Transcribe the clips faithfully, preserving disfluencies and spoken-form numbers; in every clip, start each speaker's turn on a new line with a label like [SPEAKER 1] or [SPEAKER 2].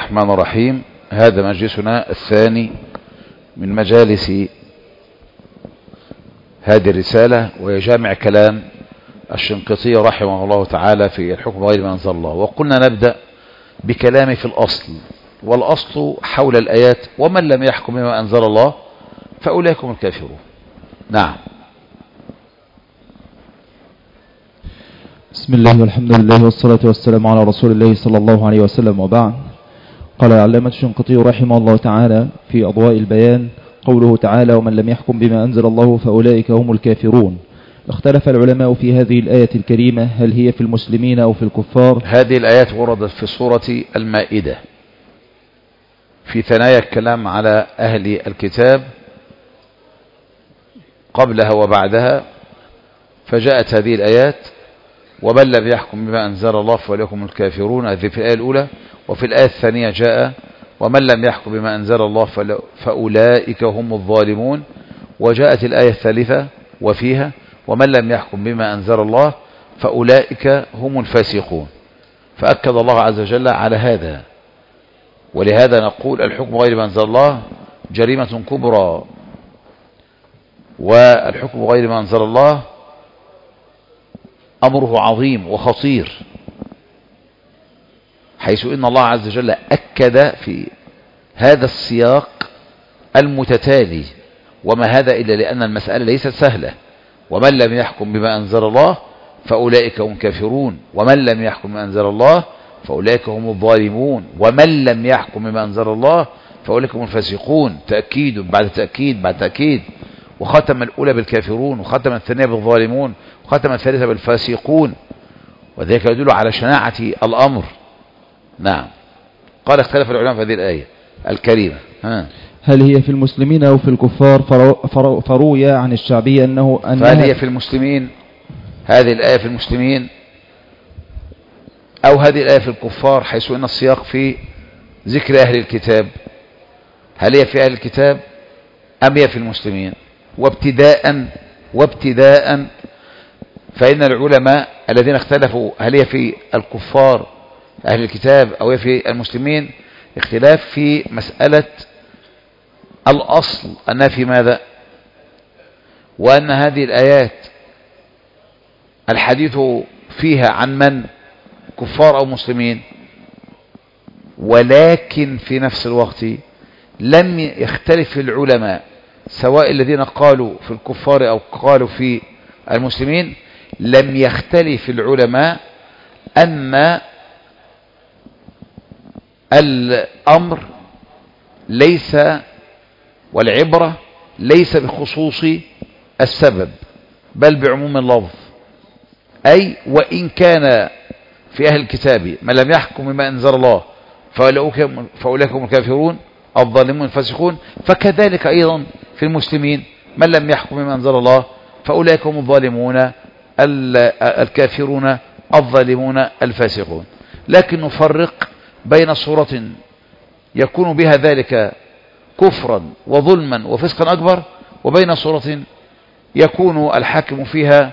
[SPEAKER 1] الرحمن الرحيم. هذا مجلسنا الثاني من مجالس هذه الرسالة، وهي جامع كلام الشنقيطي رحمه الله تعالى في الحكم غير ما أنزل الله. وقلنا نبدأ بكلام في الأصل، والأصل حول الآيات: ومن لم يحكم بما أنزل الله فأولئك هم الكافرون. نعم.
[SPEAKER 2] بسم الله والحمد لله والصلاة والسلام على رسول الله صلى الله عليه وسلم، وبعد. قال العلامة الشنقيطي رحمه الله تعالى في أضواء البيان قوله تعالى: ومن لم يحكم بما أنزل الله فأولئك هم الكافرون. اختلف العلماء في هذه الآية الكريمة، هل هي في المسلمين أو في الكفار؟
[SPEAKER 1] هذه الآيات وردت في سورة المائدة في ثنايا الكلام على أهل الكتاب قبلها وبعدها، فجاءت هذه الآيات: ومن لم يحكم بما أنزل الله فأولئك هم الكافرون. هذه في الآية الأولى. وفي الآية الثانية جاء: ومن لم يحكم بما أنزل الله فأولئك هم الظالمون. وجاءت الآية الثالثة وفيها: ومن لم يحكم بما أنزل الله فأولئك هم الفاسقون. فأكد الله عز وجل على هذا. ولهذا نقول: الحكم غير ما أنزل الله جريمة كبرى، والحكم غير ما أنزل الله أمره عظيم وخطير، حيث إن الله عز وجل أكد في هذا السياق المتتالي: وما هذا إلا لأن المسألة ليست سهلة. ومن لم يحكم بما أنزل الله فأولئك هم كافرون، ومن لم يحكم بما أنزل الله فأولئك هم الظالمون، ومن لم يحكم بما أنزل الله فأولئك هم الفاسقون. تأكيد بعد تأكيد بعد تأكيد. وختم الأولى بالكافرون، وختم الثانية بالظالمون، وختم الثالثة بالفاسقون، وذلك يدل على شناعة الأمر. نعم. قال: اختلف العلماء في هذه الآية الكريمة. ها.
[SPEAKER 2] هل هي في المسلمين أو في الكفار؟ فرو فرو فروي عن الشعبي أنه أنها
[SPEAKER 1] فهل هي في المسلمين، هذه الآية في المسلمين، أو هذه الآية في الكفار، حيث أن السياق في ذكر أهل الكتاب؟ هل هي في أهل الكتاب أم هي في المسلمين؟ وابتداء وابتداء فإن العلماء الذين اختلفوا هل هي في الكفار أهل الكتاب أو هي في المسلمين، اختلاف في مسألة الأصل أنها في ماذا، وأن هذه الآيات الحديث فيها عن من، كفار أو مسلمين. ولكن في نفس الوقت لم يختلف العلماء، سواء الذين قالوا في الكفار أو قالوا في المسلمين، لم يختلف العلماء أن الأمر ليس، والعبرة ليس بخصوص السبب بل بعموم اللفظ. أي وإن كان في أهل الكتاب من لم يحكم بما أنزل الله فأولئك هم الكافرون الظالمون الفاسقون، فكذلك أيضا في المسلمين من لم يحكم بما أنزل الله فأولئك هم الظالمون الكافرون الظالمون الفاسقون. لكن نفرق بين صورة يكون بها ذلك كفرا وظلما وفسقا أكبر، وبين صورة يكون الحاكم فيها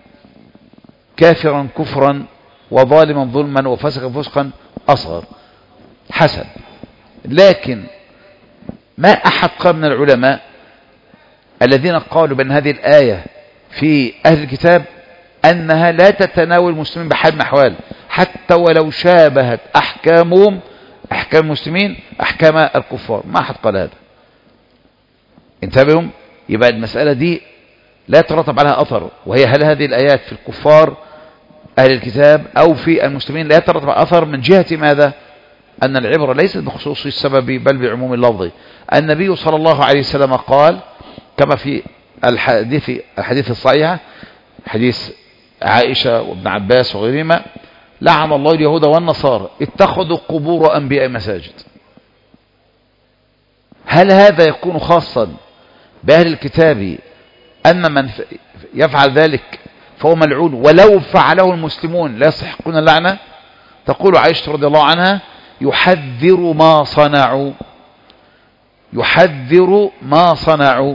[SPEAKER 1] كافرا كفرا وظالما ظلما وفسقا فسقا أصغر، حسب. لكن ما أحد قال من العلماء الذين قالوا بأن هذه الآية في أهل الكتاب أنها لا تتناول المسلمين بحال من الأحوال، حتى ولو شابهت أحكامهم أحكام المسلمين أحكام الكفار. ما أحد قال هذا. انتبهوا، يبقى المسألة دي لا يترتب عليها أثر، وهي هل هذه الآيات في الكفار أهل الكتاب أو في المسلمين، لا يترتب على أثر من جهة ماذا؟ أن العبرة ليست بخصوص السبب بل بعموم اللفظ. النبي صلى الله عليه وسلم قال كما في الحديث الحديث الصحيح، حديث عائشة وابن عباس وغيرهما: لعن الله اليهود والنصارى اتخذوا قبور أنبياء مساجد. هل هذا يكون خاصا بأهل الكتاب أن من يفعل ذلك فهو ملعون ولو فعله المسلمون لا يستحقون اللعنة؟ تقول عائشة رضي الله عنها: يحذر ما صنعوا، يحذر ما صنعوا،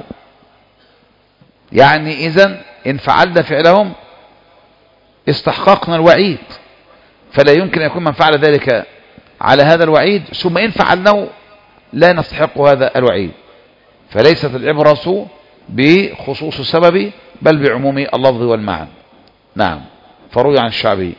[SPEAKER 1] يعني إذن إن فعلنا فعلهم استحققنا الوعيد، فلا يمكن أن يكون من فعل ذلك على هذا الوعيد ثم إن فعلناه لا نستحق هذا الوعيد. فليست العبرة بخصوص السبب بل بعموم اللفظ والمعنى. نعم. فروي عن الشعبي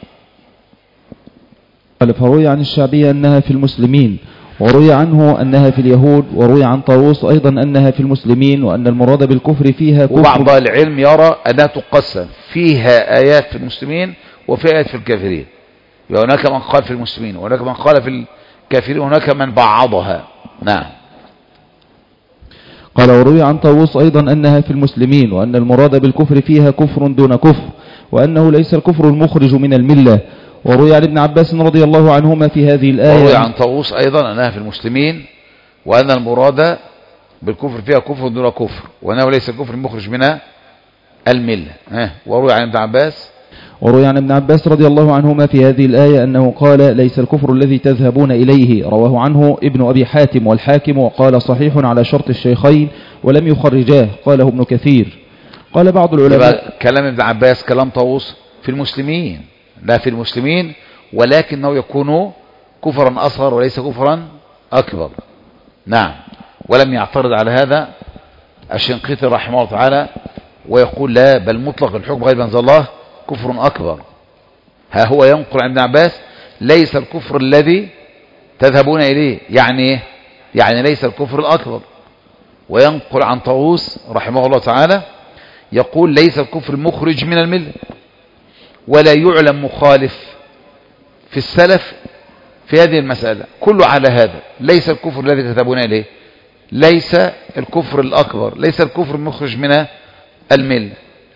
[SPEAKER 2] قال فروي عن الشعبي أنها في المسلمين، وروي عنه أنها في اليهود، وروي عن طاووس أيضا أنها في المسلمين، وأن المراد بالكفر فيها كفر.
[SPEAKER 1] وبعض العلم يرى أنها تقسم فيها آيات في المسلمين وفي آيات في الكافرين. هناك من قال في المسلمين وهناك من قال في الكافرين وهناك من بعضها. نعم.
[SPEAKER 2] قال وروي عن طاووس أيضا أنها في المسلمين، وأن المراد بالكفر فيها كفر دون كفر، وأنه ليس الكفر المخرج من الملة. وروي عن ابن عباس رضي الله عنهما في هذه الآية.
[SPEAKER 1] وروي عن طاووس أيضا أنها في المسلمين وأن المراد بالكفر فيها كفر دون كفر، وأنه ليس الكفر المخرج من الملة. وروي عن ابن عباس
[SPEAKER 2] وروي عن ابن عباس رضي الله عنهما في هذه الآية أنه قال ليس الكفر الذي تذهبون إليه. رواه عنه ابن أبي حاتم والحاكم، وقال صحيح على شرط الشيخين ولم يخرجاه، قاله ابن كثير. قال بعض العلماء
[SPEAKER 1] كلام ابن عباس كلام طاووس في المسلمين، لا في المسلمين، ولكنه يكون كفرا أصغر وليس كفرا أكبر. نعم. ولم يعترض على هذا الشنقيطي رحمه الله تعالى ويقول لا بل مطلق الحكم غير أنزل الله كفر أكبر. ها هو ينقل عن ابن عباس ليس الكفر الذي تذهبون إليه، يعني يعني ليس الكفر الأكبر. وينقل عن طاووس رحمه الله تعالى يقول ليس الكفر المخرج من الملة. ولا يعلم مخالف في السلف في هذه المسألة، كله على هذا. ليس الكفر الذي تذهبون إليه، ليس الكفر الأكبر، ليس الكفر المخرج من الملة.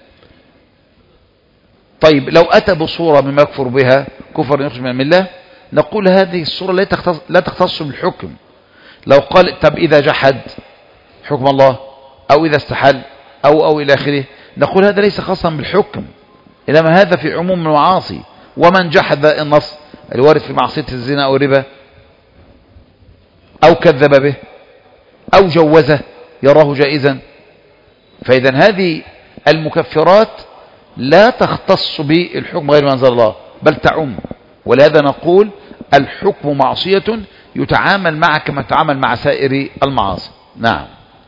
[SPEAKER 1] طيب لو أتى بصورة مما يكفر بها كفر يخرج من الملة نقول هذه الصورة لا تختص, لا تختص بالحكم. لو قال طب إذا جحد حكم الله أو إذا استحل أو أو إلى آخره نقول هذا ليس خاصا بالحكم، إنما هذا في عموم المعاصي. ومن جحد النص الوارد في معصية الزنا أو الربا أو كذب به أو جوزه يراه جائزا، فإذا هذه المكفرات لا تختص بالحكم غير ما أنزل الله بل تعم. ولهذا نقول الحكم معصية يتعامل معها كما يتعامل مع سائر المعاصي. نعم.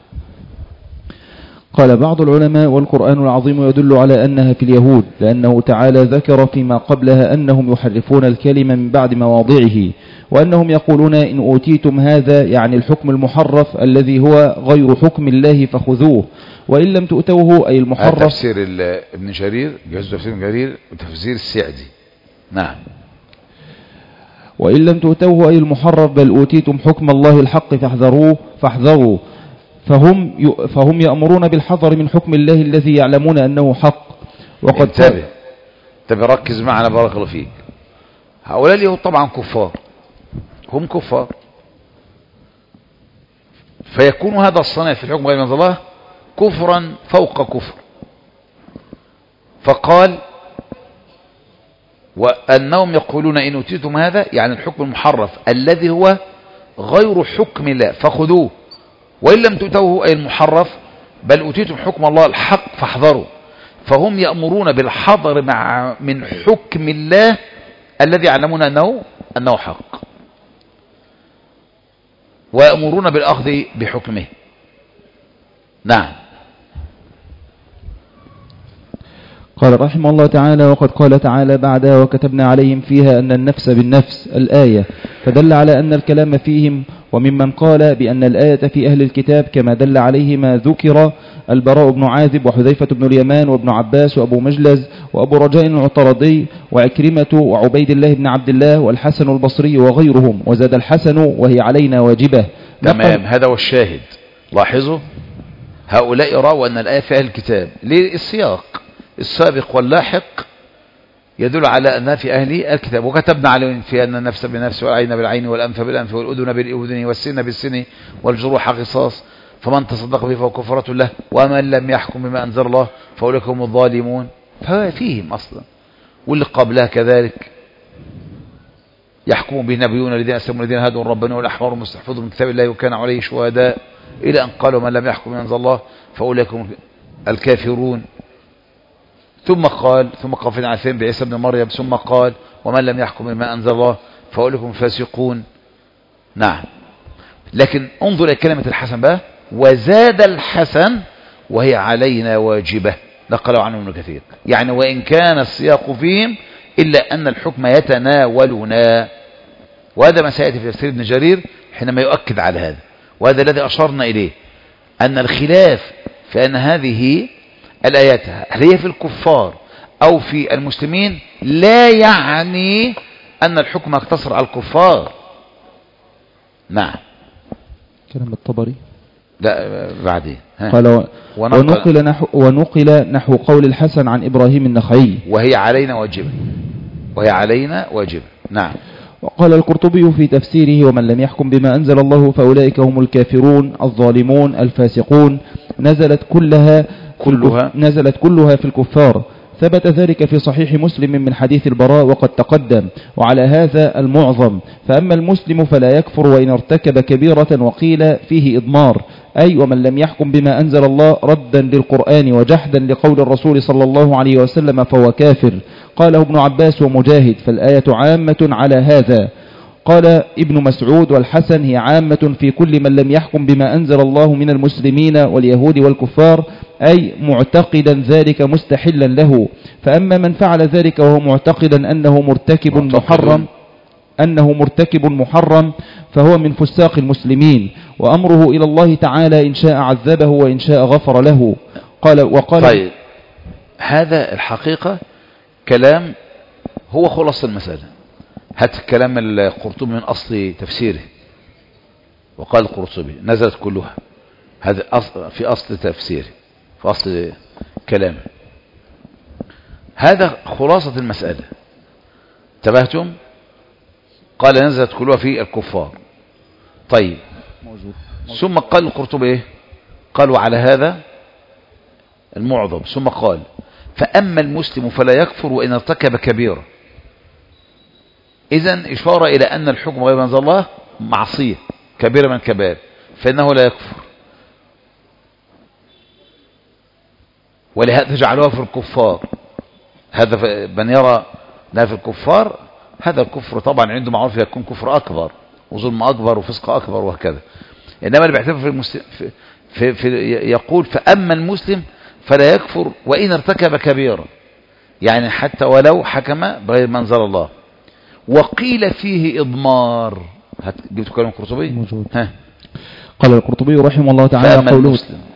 [SPEAKER 2] قال بعض العلماء والقرآن العظيم يدل على أنها في اليهود، لأنه تعالى ذكر فيما قبلها أنهم يحرفون الكلمة من بعد مواضعه، وأنهم يقولون إن أوتيتم هذا يعني الحكم المحرف الذي هو غير حكم الله فخذوه، وإن لم تؤتوه أي المحرف.
[SPEAKER 1] تفسير ابن جرير جهز تفسير ابن جرير وتفسير السعدي. نعم.
[SPEAKER 2] وإن لم تؤتوه أي المحرف بل أوتيتم حكم الله الحق فاحذروه فاحذروا فهم فهم يأمرون بالحذر من حكم الله الذي يعلمون أنه حق.
[SPEAKER 1] وقد انتبه انتبه ركز معنا بارك الله فيك. هؤلاء اليهود طبعا كفار، هم كفار، فيكون هذا الصنيع في الحكم غير ما أنزل الله كفرا فوق كفر. فقال وأنهم يقولون إن أوتيتم هذا يعني الحكم المحرف الذي هو غير حكم الله فخذوه، وإن لم تؤتوه أي المحرف بل أوتيتم حكم الله الحق فاحذروا. فهم يأمرون بالحذر مع من حكم الله الذي يعلمون أنه أنه حق، ويأمرون بالأخذ بحكمه. نعم.
[SPEAKER 2] قال رحمه الله تعالى وقد قال تعالى بعدها وكتبنا عليهم فيها أن النفس بالنفس الآية، فدل على أن الكلام فيهم. وممن قال بأن الآية في أهل الكتاب كما دل عليه ما ذكر البراء بن عازب وحذيفة بن اليمان وابن عباس وأبو مجلز وأبو رجاء العطردي وعكرمة وعبيد الله بن عبد الله والحسن البصري وغيرهم، وزاد الحسن وهي علينا واجبة.
[SPEAKER 1] تمام. هذا هو الشاهد. لاحظوا هؤلاء رأوا أن الآية في أهل الكتاب للسياق السابق واللاحق يدل على أنها في أهل الكتاب. وكتبنا عليهم في أن النفس بالنفس والعين بالعين والأنف بالأنف والأذن بالأذن والسن بالسن والجروح قصاص، فمن تصدق به فهو كفارة له ومن لم يحكم بما أنزل الله فأولئك هم الظالمون. فهو فيهم أصلا. واللي قبلها كذلك يحكم به نبيون الذين أسلموا الذين هادوا ربنا والأحرار مستحفظون من كتاب الله وكان عليه شهداء إلى أن قالوا من لم يحكم بما أنزل الله فأولئك هم الكافرون. ثم قال ثم قال في العثيم بعيسى بن مريم ثم قال ومن لم يحكم بما أنزل الله فأولئك هم الفاسقون. نعم. لكن انظر إلى كلمة الحسن بقى، وزاد الحسن وهي علينا واجبة، نقلوا عنه ابن كثير، يعني وإن كان السياق فيهم إلا أن الحكم يتناولنا. وهذا ما سيأتي في تفسير ابن جرير حينما يؤكد على هذا، وهذا الذي أشرنا إليه، أن الخلاف في أن هذه الآيات هل هي في الكفار أو في المسلمين لا يعني أن الحكم يقتصر على الكفار. نعم.
[SPEAKER 2] كلام الطبري
[SPEAKER 1] لا بعدين
[SPEAKER 2] قال ونقل نحو, ونقل نحو قول الحسن عن إبراهيم النخعي
[SPEAKER 1] وهي علينا واجبة، وهي علينا واجبة. نعم.
[SPEAKER 2] وقال القرطبي في تفسيره ومن لم يحكم بما أنزل الله فأولئك هم الكافرون الظالمون الفاسقون، نزلت كلها
[SPEAKER 1] كلها
[SPEAKER 2] نزلت كلها في الكفار. ثبت ذلك في صحيح مسلم من حديث البراء وقد تقدم. وعلى هذا المعظم، فأما المسلم فلا يكفر وإن ارتكب كبيرة، وقيل فيه إضمار، أي ومن لم يحكم بما أنزل الله ردا للقرآن وجحدا لقول الرسول صلى الله عليه وسلم فهو كافر. قاله ابن عباس ومجاهد، فالآية عامة على هذا. قال ابن مسعود والحسن هي عامة في كل من لم يحكم بما أنزل الله من المسلمين واليهود والكفار، أي معتقدا ذلك مستحلا له. فأما من فعل ذلك وهو معتقدا أنه مرتكب محرم أنه مرتكب محرم فهو من فساق المسلمين، وأمره إلى الله تعالى إن شاء عذبه وإن شاء غفر له. قال وقال
[SPEAKER 1] طيب، هذا الحقيقة كلام هو خلاص المسألة. هات كلام القرطبي من أصل تفسيره، وقال القرطبي نزلت كلها، هذا في أصل تفسيره، في أصل كلامه، هذا خلاصة المسألة. انتبهتم؟ قال نزلت كلها في الكفار. طيب موجود. ثم قال القرطبي ايه؟ قالوا على هذا المعظم، ثم قال فأما المسلم فلا يكفر وإن ارتكب كبيرة. إذن إشارة إلى أن الحكم غير أنزل الله معصية كبيرة من كبائر، فإنه لا يكفر، ولهذا جعلوها في الكفار. هذا من يرى لا في الكفار، هذا الكفر طبعا عنده معروف يكون كفر أكبر وظلم أكبر وفسق أكبر وهكذا. إنما اللي بيعتبر في, المسلم في, في, في يقول فأما المسلم فلا يكفر وإن ارتكب كبيرة، يعني حتى ولو حكم بغير ما أنزل الله. وقيل فيه إضمار. جبت كلام القرطبي
[SPEAKER 2] موجود. ها. قال القرطبي رحمه الله تعالى قوله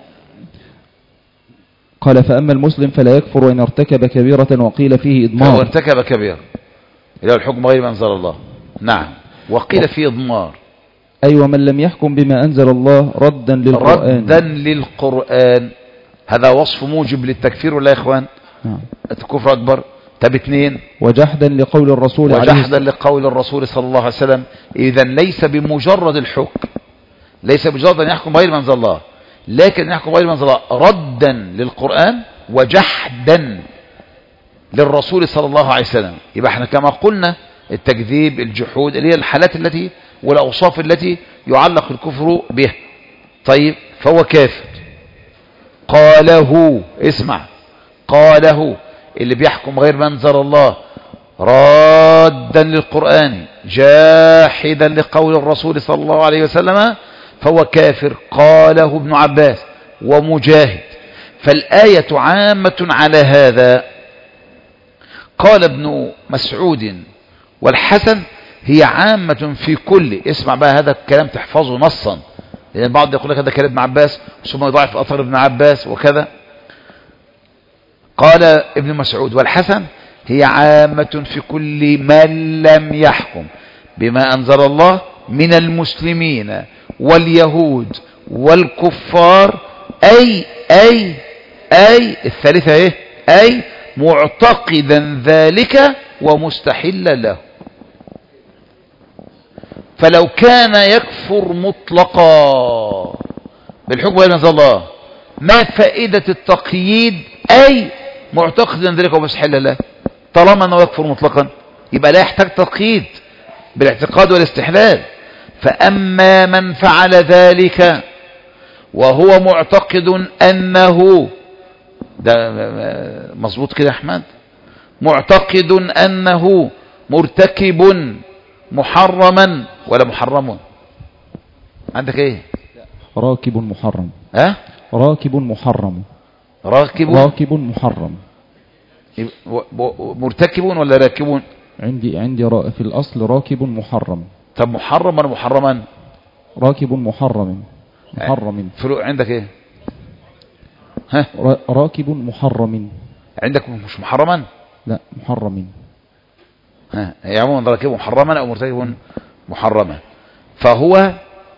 [SPEAKER 2] قال فأما المسلم فلا يكفر وإن ارتكب كبيرة، وقيل فيه إضمار.
[SPEAKER 1] فهو ارتكب كبيرة إلى الحكم غير ما أنزل الله. نعم. وقيل فيه إضمار،
[SPEAKER 2] أي أيوة ومن لم يحكم بما أنزل الله ردا للقرآن.
[SPEAKER 1] ردا للقرآن، هذا وصف موجب للتكفير ولا يا إخوان؟ نعم. الكفر أكبر. طب اثنين،
[SPEAKER 2] وجحدا لقول الرسول
[SPEAKER 1] وجحدا لقول الرسول صلى الله عليه وسلم. إذا ليس بمجرد الحكم، ليس بمجرد أن يحكم غير ما أنزل الله، لكن يحكم غير ما أنزل الله ردا للقرآن وجحدا للرسول صلى الله عليه وسلم. يبقى احنا كما قلنا التكذيب الجحود اللي هي الحالات التي والأوصاف التي يعلق الكفر بها. طيب، فهو كافر. قاله، اسمع، قاله اللي بيحكم غير ما أنزل الله رادا للقرآن جاحدا لقول الرسول صلى الله عليه وسلم فهو كافر. قاله ابن عباس ومجاهد. فالآية عامة على هذا. قال ابن مسعود والحسن هي عامة في كل، اسمع بقى هذا الكلام تحفظه نصا، لأن البعض يقول لك هذا كلام ابن عباس ثم يضاعف أثر ابن عباس وكذا. قال ابن مسعود والحسن هي عامة في كل من لم يحكم بما أنزل الله من المسلمين واليهود والكفار، أي أي أي الثالثة إيه؟ أي معتقدا ذلك ومستحلا له. فلو كان يكفر مطلقا بالحكم غير ما أنزل الله، ما فائدة التقييد أي معتقدا ذلك ومستحلا له؟ طالما أنه يكفر مطلقا يبقى لا يحتاج تقييد بالاعتقاد والاستحلال. فأما من فعل ذلك وهو معتقد أنه، ده مظبوط كده يا أحمد، معتقد أنه مرتكب محرما ولا محرم عندك ايه؟
[SPEAKER 2] راكب محرم.
[SPEAKER 1] ها؟
[SPEAKER 2] راكب محرم.
[SPEAKER 1] راكب
[SPEAKER 2] راكب محرم.
[SPEAKER 1] مرتكبون ولا راكبون؟
[SPEAKER 2] عندي عندي را في الأصل راكب محرم.
[SPEAKER 1] طب محرم ولا محرما؟
[SPEAKER 2] راكب محرم. محرم.
[SPEAKER 1] فروق عندك ايه؟ ها؟
[SPEAKER 2] راكب محرم.
[SPEAKER 1] عندك مش محرما؟
[SPEAKER 2] لا محرم.
[SPEAKER 1] ها هي عموما راكب محرما او مرتكب محرما، فهو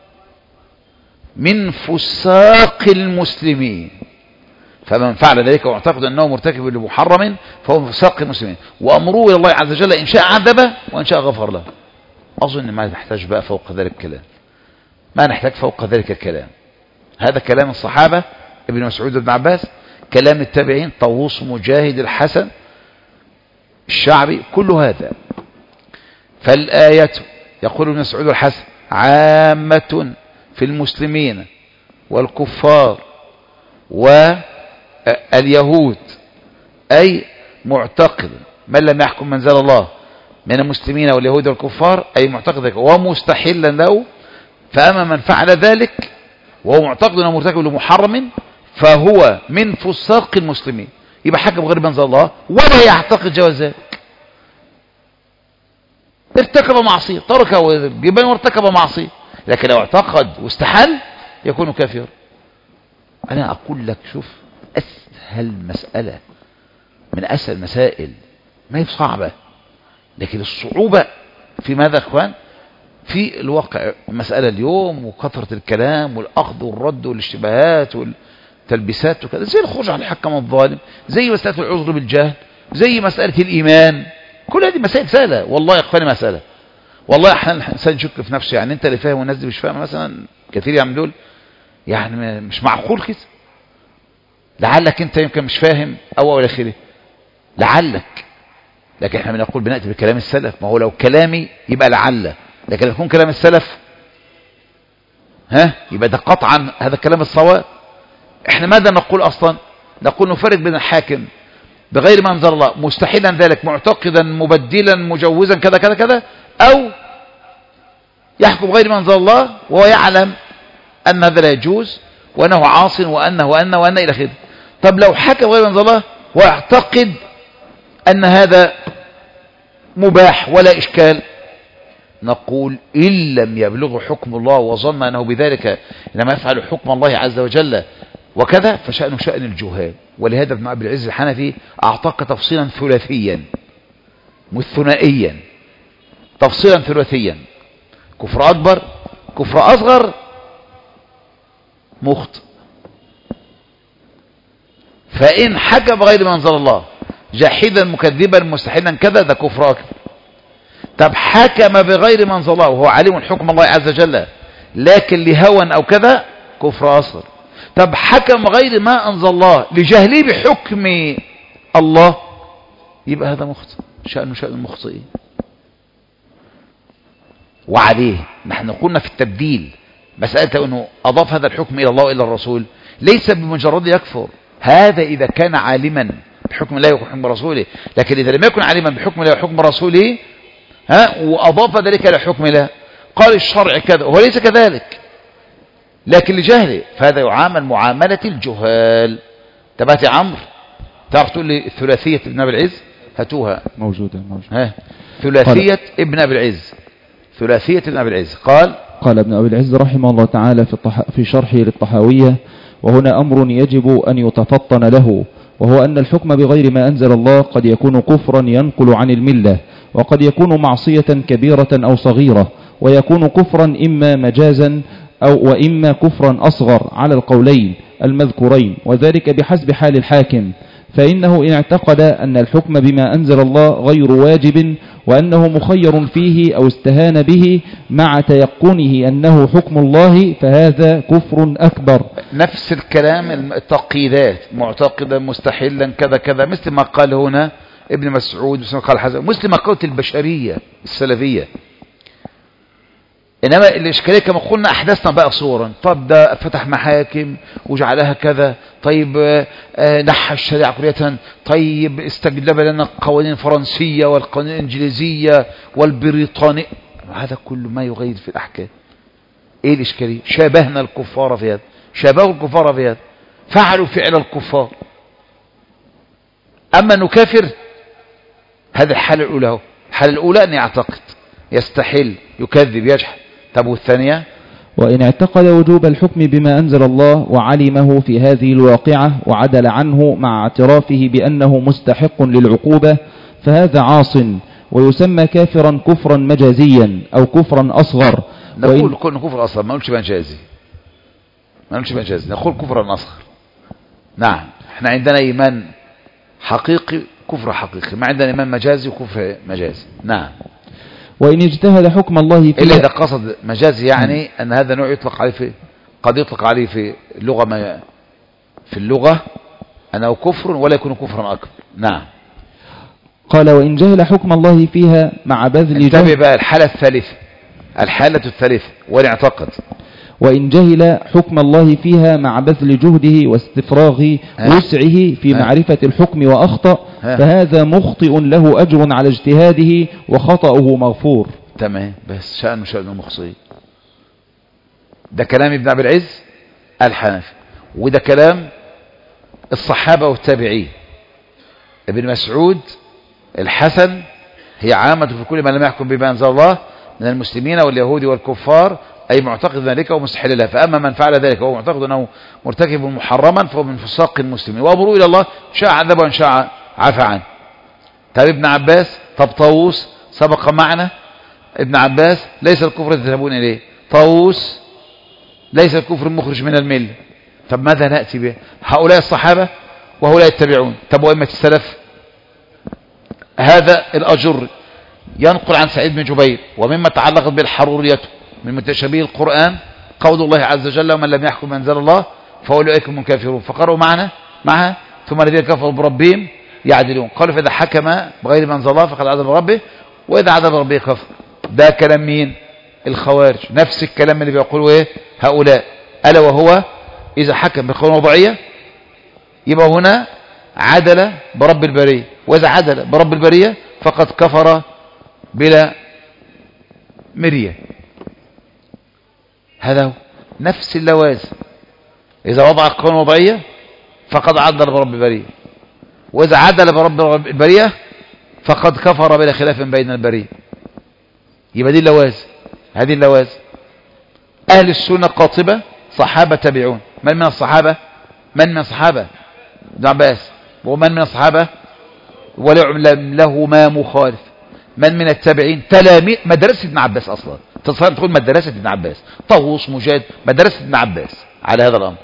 [SPEAKER 1] من فساق المسلمين، فمن فعل ذلك واعتقد انه مرتكب لمحرم فهو من فساق المسلمين، وامره الى الله عز وجل ان شاء عذبه وان شاء غفر له. اظن ما نحتاج بقى فوق ذلك الكلام، ما نحتاج فوق ذلك الكلام. هذا كلام الصحابه ابن مسعود وابن عباس، كلام التابعين طاووس، مجاهد، الحسن، الشعبي، كل هذا. فالآية يقول ابن مسعود والحسن عامة في المسلمين والكفار واليهود، أي معتقد من لم يحكم منزل الله من المسلمين واليهود والكفار، أي معتقد ذلك ومستحلا له. فأما من فعل ذلك وهو معتقد أنه مرتكب لمحرم فهو من فساق المسلمين، يبقى حكم غير منزل الله ولا يعتقد جواز ذلك، ارتكب معصية، ترك يبقى ارتكب معصية. لكن لو اعتقد واستحل يكون كافر. أنا أقول لك شوف، أسهل مسألة من أسهل المسائل، ما هي صعبة، لكن الصعوبة في ماذا أخوان؟ في الواقع. مسألة اليوم وكثرة الكلام والأخذ والرد والاشتباهات والتلبيسات وكذا، زي الخروج على الحكم الظالم، زي مسألة العذر بالجهل، زي مسألة الإيمان. كل هذه مسائل سهلة والله يا اخواني، مسألة والله احيانا الانسان يشك في نفسه، يعني انت اللي فاهم والناس دي مش فاهمه مثلا، كثير يعمل دول، يعني مش معقول كده. لعلك انت يمكن مش فاهم او او الى اخره، لعلك. لكن احنا بنقول بناتي بكلام السلف، ما هو لو كلامي يبقى لعل، لكن لو يكون كلام السلف ها يبقى ده قطعا هذا الكلام الصواب. احنا ماذا نقول اصلا؟ نقول نفرق بين الحاكم بغير ما انزل الله مستحيلا ذلك، معتقدا مبدلا مجوزا كذا كذا كذا، او يحكم غير ما انزل الله وهو يعلم ان هذا لا يجوز وانه عاص وانه وانه وانه الى اخره. طب لو حكم غير ما انزل الله ويعتقد ان هذا مباح ولا اشكال، نقول ان لم يبلغ حكم الله وظن انه بذلك انما يفعل حكم الله عز وجل وكذا، فشأنه شأن الجهال. ولهذا ابن عبد العزيز الحنفي أعطاك تفصيلا ثلاثيا مش ثنائيا، تفصيلا ثلاثيا: كفر أكبر، كفر أصغر، مخطئ. فإن حكم بغير ما أنزل الله جاحدا مكذبا مستحيلا كذا، ده كفر أكبر. طب حكم بغير ما أنزل الله وهو عليم حكم الله عز وجل لكن لهوى أو كذا، كفر أصغر. طب حكم غير ما أنزل الله لجهله بحكم الله، يبقى هذا مخطئ، شأنه شأن المخطئين. وعليه نحن قلنا في التبديل مسألة أنه أضاف هذا الحكم إلى الله وإلى الرسول ليس بمجرد يكفر، هذا إذا كان عالما بحكم الله وحكم رسوله. لكن إذا لم يكن عالما بحكم الله وحكم رسوله ها وأضاف ذلك إلى حكم الله، قال الشرع كذا وهو ليس كذلك لكن لجهله، فهذا يعامل معاملة الجهال. تبعت يا عمرو، تعرف تقول لي ثلاثية ابن أبي العز؟ هاتوها
[SPEAKER 2] موجودة موجودة.
[SPEAKER 1] ها ثلاثية ابن أبي العز، ثلاثية ابن أبي العز. قال
[SPEAKER 2] قال ابن أبي العز رحمه الله تعالى في, الطح... في شرحه للطحاوية: وهنا أمر يجب أن يتفطن له، وهو أن الحكم بغير ما أنزل الله قد يكون كفرا ينقل عن الملة، وقد يكون معصية كبيرة أو صغيرة، ويكون كفرا إما مجازا أو وإما كفرا أصغر على القولين المذكورين، وذلك بحسب حال الحاكم. فإنه إن اعتقد أن الحكم بما أنزل الله غير واجب وأنه مخير فيه أو استهان به مع تيقنه أنه حكم الله فهذا كفر أكبر.
[SPEAKER 1] نفس الكلام التقييدات، معتقدا مستحلا كذا كذا، مثل ما قال هنا ابن مسعود، مثل ما قال حسن، مثل ما قالت البشرية السلفية. إنما الإشكالية كما قلنا أحدثنا بقى صورا، طب ده فتح محاكم وجعلها كذا، طيب آه نحى الشريعة كلية، طيب استجلب لنا القوانين الفرنسية والقوانين الإنجليزية والبريطانية، هذا كل ما يغير في الأحكام. ايه الاشكاليه؟ شابهنا الكفار في هذا، شابهوا الكفار في هذا، فعلوا فعل الكفار. اما نكافر، هذا الحالة الاولى اهو. الحالة الاولى ان يعتقد، يستحل، يكذب، يجحد. طب والثانية؟
[SPEAKER 2] وإن اعتقد وجوب الحكم بما أنزل الله وعلمه في هذه الواقعة وعدل عنه مع اعترافه بأنه مستحق للعقوبة فهذا عاص، ويسمى كافرا كفرا مجازيا أو كفرا أصغر.
[SPEAKER 1] نقول كل كفر أصغر، ما نقولش مجازي، ما نقولش مجازي، نقول كفرا أصغر. نعم، احنا عندنا إيمان حقيقي كفر حقيقي، ما عندنا إيمان مجازي وكفر مجازي. نعم.
[SPEAKER 2] وإن اجتهد حكم الله فيه،
[SPEAKER 1] إلا إذا قصد مجازي يعني م. أن هذا نوع يطلق عليه في، قد يطلق عليه في اللغة، ما في اللغة أنه كفر ولا يكون كفرا أكبر. نعم.
[SPEAKER 2] قال وإن جهل حكم الله فيها مع بذل جهد.
[SPEAKER 1] انتبه بقى الحالة الثالثة، الحالة الثالثة والاعتقد.
[SPEAKER 2] وإن جهل حكم الله فيها مع بذل جهده واستفراغ وسعه في معرفة الحكم وأخطأ فهذا مخطئ له أجر على اجتهاده وخطأه مغفور.
[SPEAKER 1] تمام، بس شأن شأن المخطئين. ده كلام ابن عبد العز الحنفي، وده كلام الصحابة والتابعين. ابن مسعود، الحسن، هي عامة في كل من لم يحكم بما أنزل الله من المسلمين واليهود والكفار، أي معتقد ذلك ومستحل له. فأما من فعل ذلك وهو معتقد أنه مرتكب محرما فهو من فساق المسلمين، وأمروا إلى الله شاء عذب وإن شاء عفى عنه. طب ابن عباس، طب طاووس سبق معنا، ابن عباس ليس الكفر تذهبون إليه، طاووس ليس الكفر المخرج من الملة. طب ماذا نأتي به؟ هؤلاء الصحابة وهؤلاء التابعون. طب وأئمة السلف؟ هذا الأجر ينقل عن سعيد بن جبير ومما تعلقت بالحرورية من متشابه القرآن قول الله عز وجل ومن لم يحكم أنزل الله فأولئك هم الكافرون، فقرأوا معنا معها ثم الذين كفروا بربهم يعدلون. قالوا فإذا حكم بغير ما أنزل الله فقد عدل بربه وإذا عدل بربه كفر. ده كلام مين؟ الخوارج. نفس الكلام اللي بيقولوا ايه هؤلاء، ألا وهو إذا حكم بقوانين وضعية يبقى هنا عدل برب البرية، وإذا عدل برب البرية فقد كفر بلا مرية. هذا هو نفس اللوازم. إذا وضع قوانين وضعية فقد عدل برب البرية، وإذا عدل برب البرية فقد كفر بلا خلاف بين البرية. يبقى دي اللوازم، هذه اللوازم. أهل السنة قاطبة صحابة تابعون. من من الصحابة؟ من من الصحابة؟ ابن عباس. ومن من الصحابة ولم له ما مخالف؟ من من التابعين؟ تلاميذ مدرسة ابن عباس أصلا، تصير تقول مدرسة ابن عباس، طاووس، مجاهد، مدرسة ابن عباس على هذا الأمر.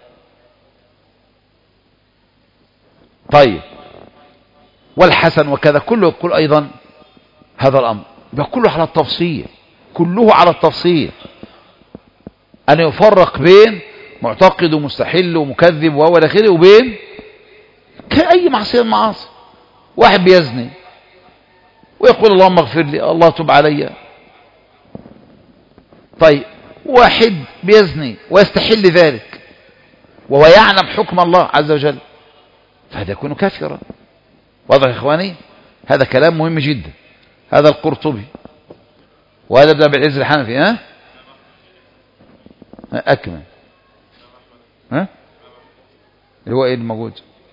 [SPEAKER 1] طيب والحسن وكذا كله يقول أيضا هذا الأمر. يبقى كله على التفصيل، كله على التفصيل، أن يفرق بين معتقد ومستحل ومكذب وهو آخره وبين كأي معصية المعاصي. واحد بيزني ويقول اللهم اغفر لي، الله تب علي. طيب واحد بيزني ويستحل ذلك وهو يعلم حكم الله عز وجل، فهذا يكون كافرا. واضح يا إخواني؟ هذا كلام مهم جدا. هذا القرطبي وهذا ابن أبي العز الحنفي. ها أكمل. ها اللي هو ايه الموجود؟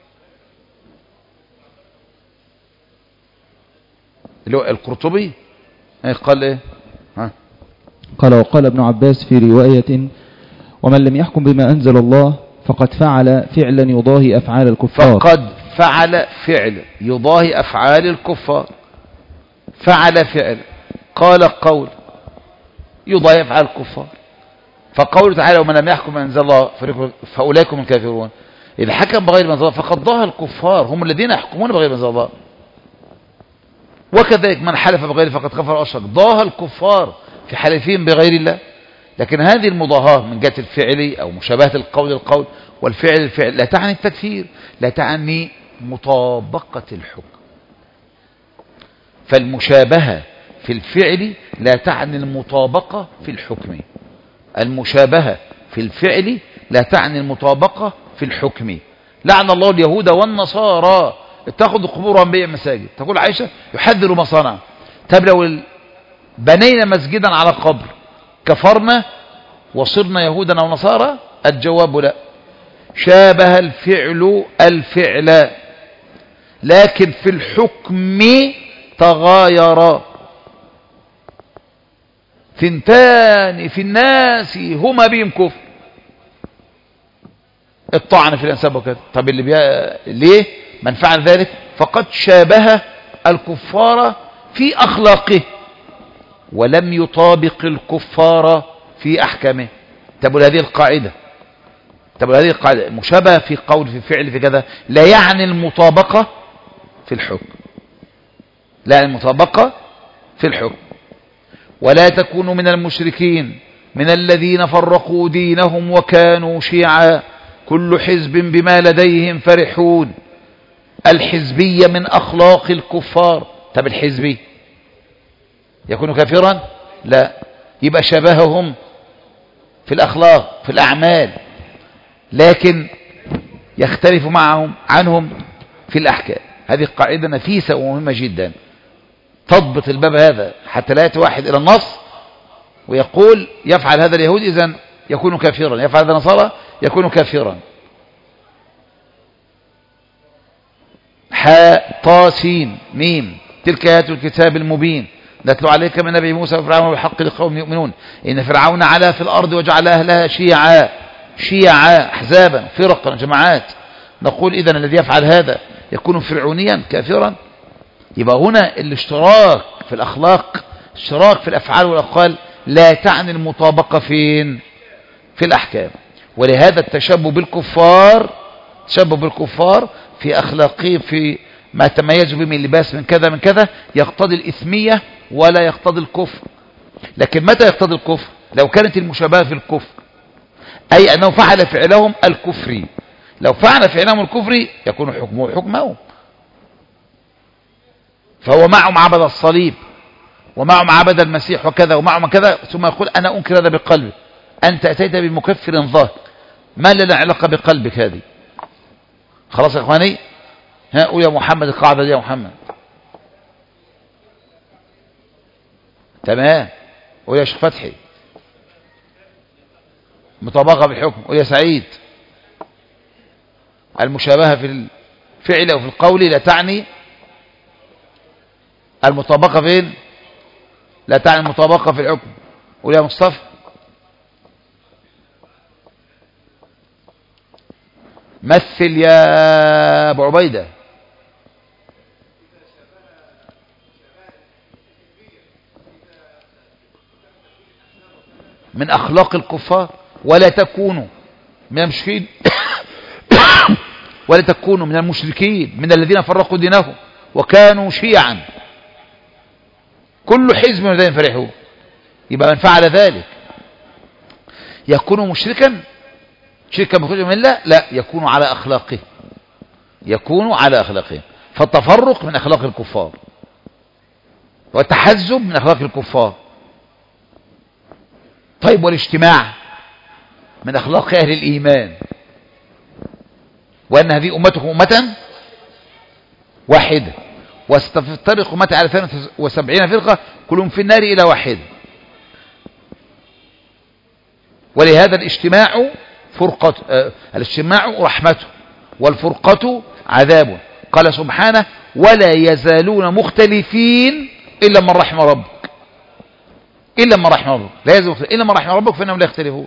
[SPEAKER 1] اللي هو القرطبي قال ايه؟ ها
[SPEAKER 2] قال وقال ابن عباس في رواية ومن لم يحكم بما أنزل الله فقد فعل فعلا يضاهي أفعال الكفار.
[SPEAKER 1] فقد فعل فعل يضاهي أفعال الكفار. فعل فعل، قال قول يضاهي أفعال الكفار. فقوله تعالى ومن لم يحكم بما أنزل الله فأولئك هم الكافرون، إذا حكم بغير ما أنزل الله فقد ضاهى الكفار، هم الذين يحكمون بغير ما أنزل الله. وكذلك من حلف بغير فقد كفر أشرك، ضاهى الكفار في حلفهم بغير الله. لكن هذه المضاهاة من جهة الفعل أو مشابهة القول القول والفعل الفعل لا تعني التكفير، لا تعني مطابقة الحكم. فالمشابهة في الفعل لا تعني المطابقة في الحكم. المشابهة في الفعل لا تعني المطابقة في الحكم. لعن الله اليهود والنصارى اتخذوا قبور أنبياء مساجد. تقول عائشة يحذر ما صنع. طب لو بنينا مسجدا على قبر كفرنا وصرنا يهودا أو نصارى؟ الجواب لا. شابه الفعل الفعل لكن في الحكم تغاير. ثنتان في الناس هما بهم كفر، الطعن في الانساب وكذا. طب اللي بي... ليه من فعل ذلك فقد شابه الكفار في أخلاقه ولم يطابق الكفار في أحكامه. تقول هذه القاعدة تقول هذه القاعدة مشابه في قول في فعل في كذا لا يعني المطابقة في الحكم، لا يعني المطابقة في الحكم. ولا تكونوا من المشركين من الذين فرقوا دينهم وكانوا شيعا كل حزب بما لديهم فرحون. الحزبية من أخلاق الكفار. طب الحزبي يكون كافرا؟ لا، يبقى شبههم في الأخلاق في الأعمال لكن يختلف معهم عنهم في الأحكام. هذه قاعدة نفيسة ومهمة جدا. تضبط الباب هذا حتى لا يتوحد إلى النص ويقول يفعل هذا اليهود إذن يكون كافرا، يفعل هذا النصارى يكون كافرا. حاء طاسين ميم تلك آيات الكتاب المبين نتلو عليك من نبي موسى وفرعون بالحق لقوم يؤمنون إن فرعون علا في الأرض وجعل أهلها شيعا شيعا أحزابا فرقا جماعات. نقول إذن الذي يفعل هذا يكون فرعونيا كافرا. يبقى هنا الاشتراك في الأخلاق اشتراك في الأفعال والأقوال لا تعني المطابقة فين في الأحكام. ولهذا التشبه بالكفار تشبه بالكفار في أخلاقهم في ما تميزوا به من اللباس من كذا من كذا يقتضي الإثمية ولا يقتضي الكفر. لكن متى يقتضي الكفر؟ لو كانت المشابهة في الكفر أي أنه فعل فعلهم الكفري. لو فعل فعلهم الكفري يكون حكمه حكمهم. فهو معهم عبد الصليب ومعهم عبد المسيح وكذا ومعهم كذا ثم يقول أنا أنكر هذا بقلبي. أنت أتيت بمكفر ظاهر ما لنا علاقة بقلبك هذه. خلاص يا إخواني؟ ها قول يا محمد القاعدة دي يا محمد. تمام. قول يا شيخ فتحي مطابقة بالحكم. قول يا سعيد المشابهة في الفعل أو في القول لا تعني المطابقة فين؟ لا تعني المطابقة في الحكم. قول يا مصطفى. مثل يا أبو عبيدة. من أخلاق الكفار. ولا تكونوا من المشركين ولا تكونوا من المشركين من الذين فرقوا دينهم وكانوا شيعا كل حزب من الذين فرحوا. يبقى من فعل ذلك يكون مشركا شركا بخرج من الله؟ لا، يكون على أخلاقه يكون على أخلاقه. فالتفرق من أخلاق الكفار والتحزب من أخلاق الكفار. طيب والاجتماع من أخلاق أهل الإيمان وأن هذه أمتكم أمة واحدة وستفترق أمتي على اثنين وسبعين فرقة كلهم في النار إلى واحد. ولهذا الاجتماع فرقة آه الاجتماع رحمته والفرقة عذاب. قال سبحانه ولا يزالون مختلفين إلا من رحم ربك. إلا من رحم ربك لا يزال مختلف إلا من رحم ربك فإنهم لا يختلفون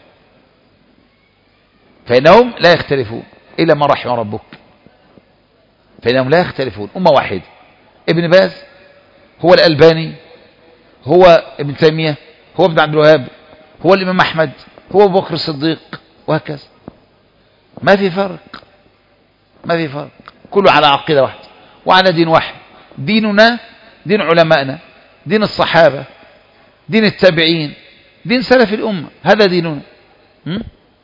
[SPEAKER 1] فإنهم لا يختلفون إلا من رحم ربك فإنهم لا يختلفون. أمة واحدة. ابن باز هو الألباني هو ابن تيمية هو ابن عبد الوهاب هو الإمام أحمد هو أبو بكر الصديق وهكذا. ما في فرق ما في فرق كله على عقيدة واحدة وعلى دين واحد. ديننا دين علمائنا دين الصحابة دين التابعين دين سلف الأمة. هذا ديننا. م?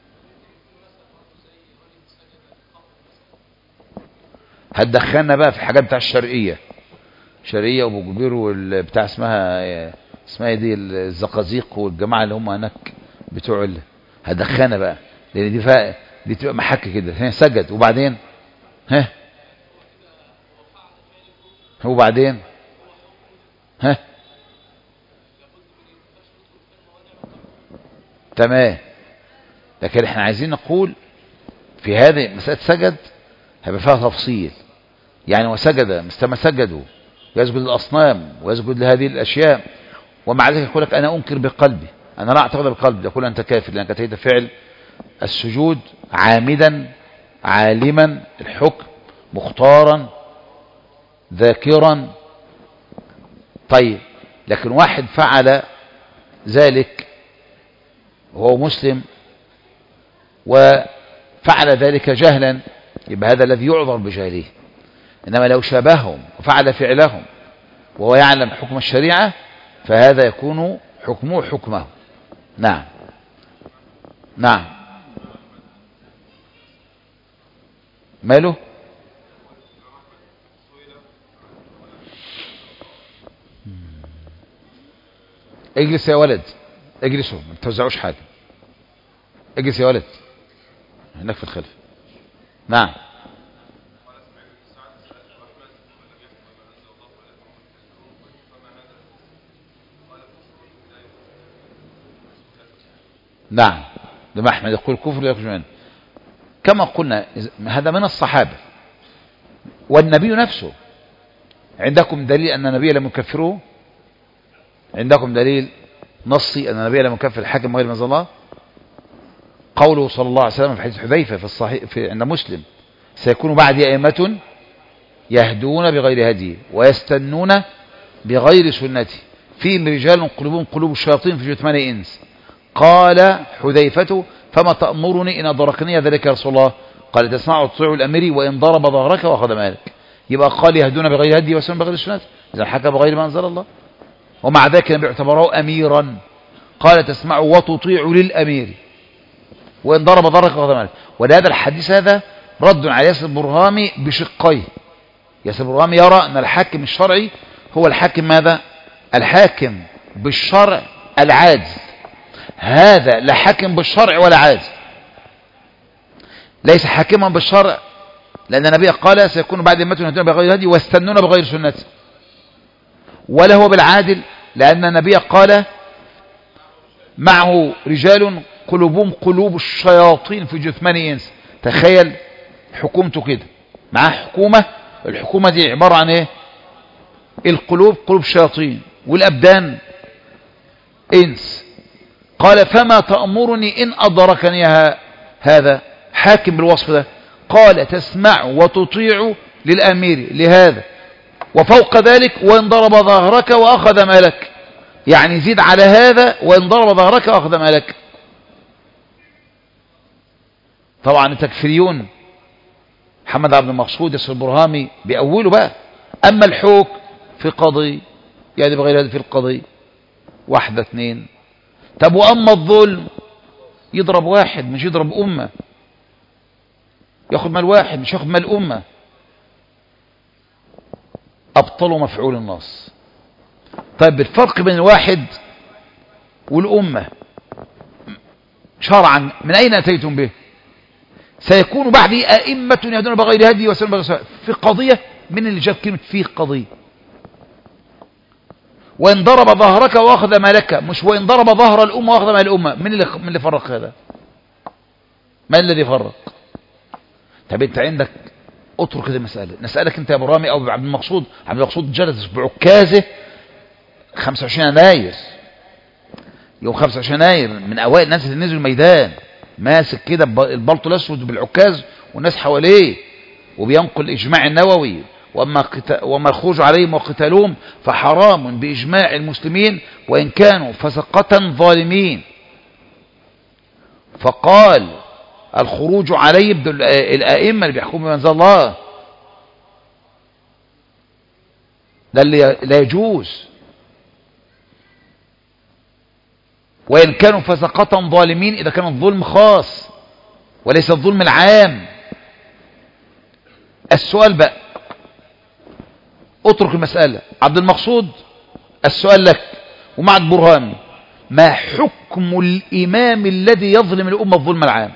[SPEAKER 1] هتدخلنا بقى في الحاجات بتاع الشرقية شرقية وابو جبير والبتاع اسمها اسمها دي الزقازيق والجماعة اللي هم هناك بتوع ال... هتدخلنا بقى لان دي فا... دي تبقى محك كده. ها سجد وبعدين ها وبعدين ها تمام لكن احنا عايزين نقول في هذه مسألة سجد هيبقى فيها تفصيل، يعني وسجد مثل ما سجدوا يسجد للأصنام ويسجد لهذه الأشياء، ومع ذلك يقول لك أنا أنكر بقلبي، أنا لا أعتقد بقلبي، يقول أنت كافر لأنك أتيت فعل السجود عامدا عالما الحكم مختارا ذاكرا. طيب لكن واحد فعل ذلك وهو مسلم وفعل ذلك جهلا، يبقى هذا الذي يعذر بجهله. إنما لو شابههم وفعل فعلهم وهو يعلم حكم الشريعة فهذا يكون حكمه حكمه. نعم نعم. ماله؟ اجلس يا ولد، اجلسوا ما توزعوش حاجة، اجلس يا ولد هناك في الخلف. نعم. نعم لما أحمد يقول كفر لا يخرج منه كما قلنا هذا من الصحابة والنبي نفسه. عندكم دليل أن النبي لم يكفره؟ عندكم دليل نصي أن النبي لم يكفر الحاكم غير من الله؟ قوله صلى الله عليه وسلم في حديث حذيفة في الصحيح في عند مسلم سيكون بعد أئمة يهدون بغير هدي ويستنون بغير سنتي فيهم رجال قلوبهم قلوب الشياطين في جثمان إنس. قال حذيفة فما تأمرني إن أدركني ذلك يا رسول الله؟ قال تسمع وتطيع الأمير وإن ضرب ظهرك وأخذ مالك. يبقى قال يهدون بغير هدي ويسلون بغير سنتي، إذا حكى بغير ما أنزل الله، ومع ذلك النبي اعتبره أميرا. قال تسمع وتطيع للأمير وإن ضرب ظهرك وأخذ مالك. ولهذا الحديث هذا رد على ياسر البرهامي بشقيه. ياسر البرهامي يرى أن الحاكم الشرعي هو الحاكم ماذا؟ الحاكم بالشرع العادل. هذا لا حاكم بالشرع ولا عادل، ليس حاكما بالشرع لأن النبي قال سيكون بعد أمة يهدون بغير هدي ويستنون بغير سنتي، ولا هو بالعادل لأن النبي قال معه رجال قلوبهم قلوب الشياطين في جثمان إنس. تخيل حكومته كده، معاه حكومة، الحكومة دي عبارة عن ايه؟ القلوب قلوب الشياطين والأبدان إنس. قال فما تأمرني إن أدركني هذا؟ حاكم بالوصف ده. قال تسمع وتطيع للأمير لهذا وفوق ذلك وإن ضرب ظهرك وأخذ مالك، يعني زيد على هذا وإن ضرب ظهرك وأخذ مالك. طبعا التكفيريون محمد عبد المقصود ياسر البرهامي بيأولوا بقى. أما الحوك في قضي يعني بغير هذا في القضي واحدة اثنين. طب وأما الظلم يضرب واحد مش يضرب أمة، ياخد مال واحد مش ياخد مال أمة. أبطلوا مفعول النص. طيب الفرق بين الواحد والأمة شرعا من أين أتيتم به؟ سيكون بعد أئمة يهدون بغير هدي ويسلون بغير سنتي في قضية. من اللي جاب كلمة فيه قضية؟ وإن ضرب ظهرك وأخذ مالك، مش وإن ضرب ظهر الأمة وأخذ مال الأمة. من اللي من اللي فرق هذا؟ من الذي فرق؟ طب أنت عندك اترك كده مسألة نسألك أنت يا أبو رامي أو عبد المقصود. عبد المقصود جلس بعكازه خمسة وعشرين يناير، يوم خمسة وعشرين يناير من أوائل الناس اللي نزلوا الميدان، ماسك كده البلطو الأسود بالعكاز والناس حواليه وبينقل الإجماع النووي وأما, وما الخروج عليهم وقتالهم فحرام بإجماع المسلمين وإن كانوا فسقة ظالمين. فقال الخروج عليه الأئمة اللي بيحكموا بمنزل الله ده اللي لا يجوز، وإن كانوا فسقة ظالمين إذا كان الظلم خاص وليس الظلم العام. السؤال بقى اترك المسألة عبد المقصود، السؤال لك ومع البرهاني، ما حكم الإمام الذي يظلم الأمة الظلم العام؟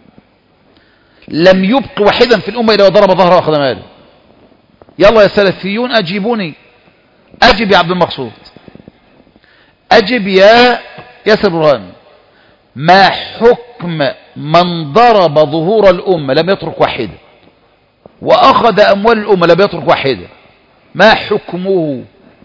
[SPEAKER 1] لم يبق واحدا في الأمة إلا وضرب ظهره وأخذ ماله. يلا يا سلفيون أجيبوني، أجب يا عبد المقصود، أجب يا ياسر برهاني، ما حكم من ضرب ظهور الأمة لم يترك واحدة، وأخذ أموال الأمة لم يترك واحدة، ما حكمه؟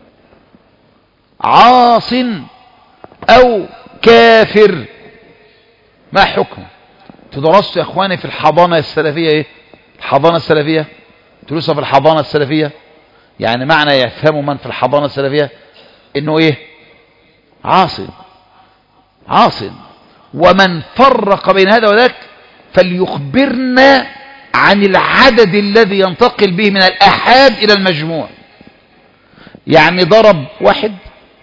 [SPEAKER 1] عاص أو كافر؟ ما حكمه؟ تدرسوا يا إخواني في الحضانة السلفية إيه؟ الحضانة السلفية تدرسوا في الحضانة السلفية، يعني معنى يفهموا من في الحضانة السلفية إنه إيه؟ عاص عاص. ومن فرق بين هذا وذاك فليخبرنا عن العدد الذي ينتقل به من الآحاد إلى المجموع. يعني ضرب واحد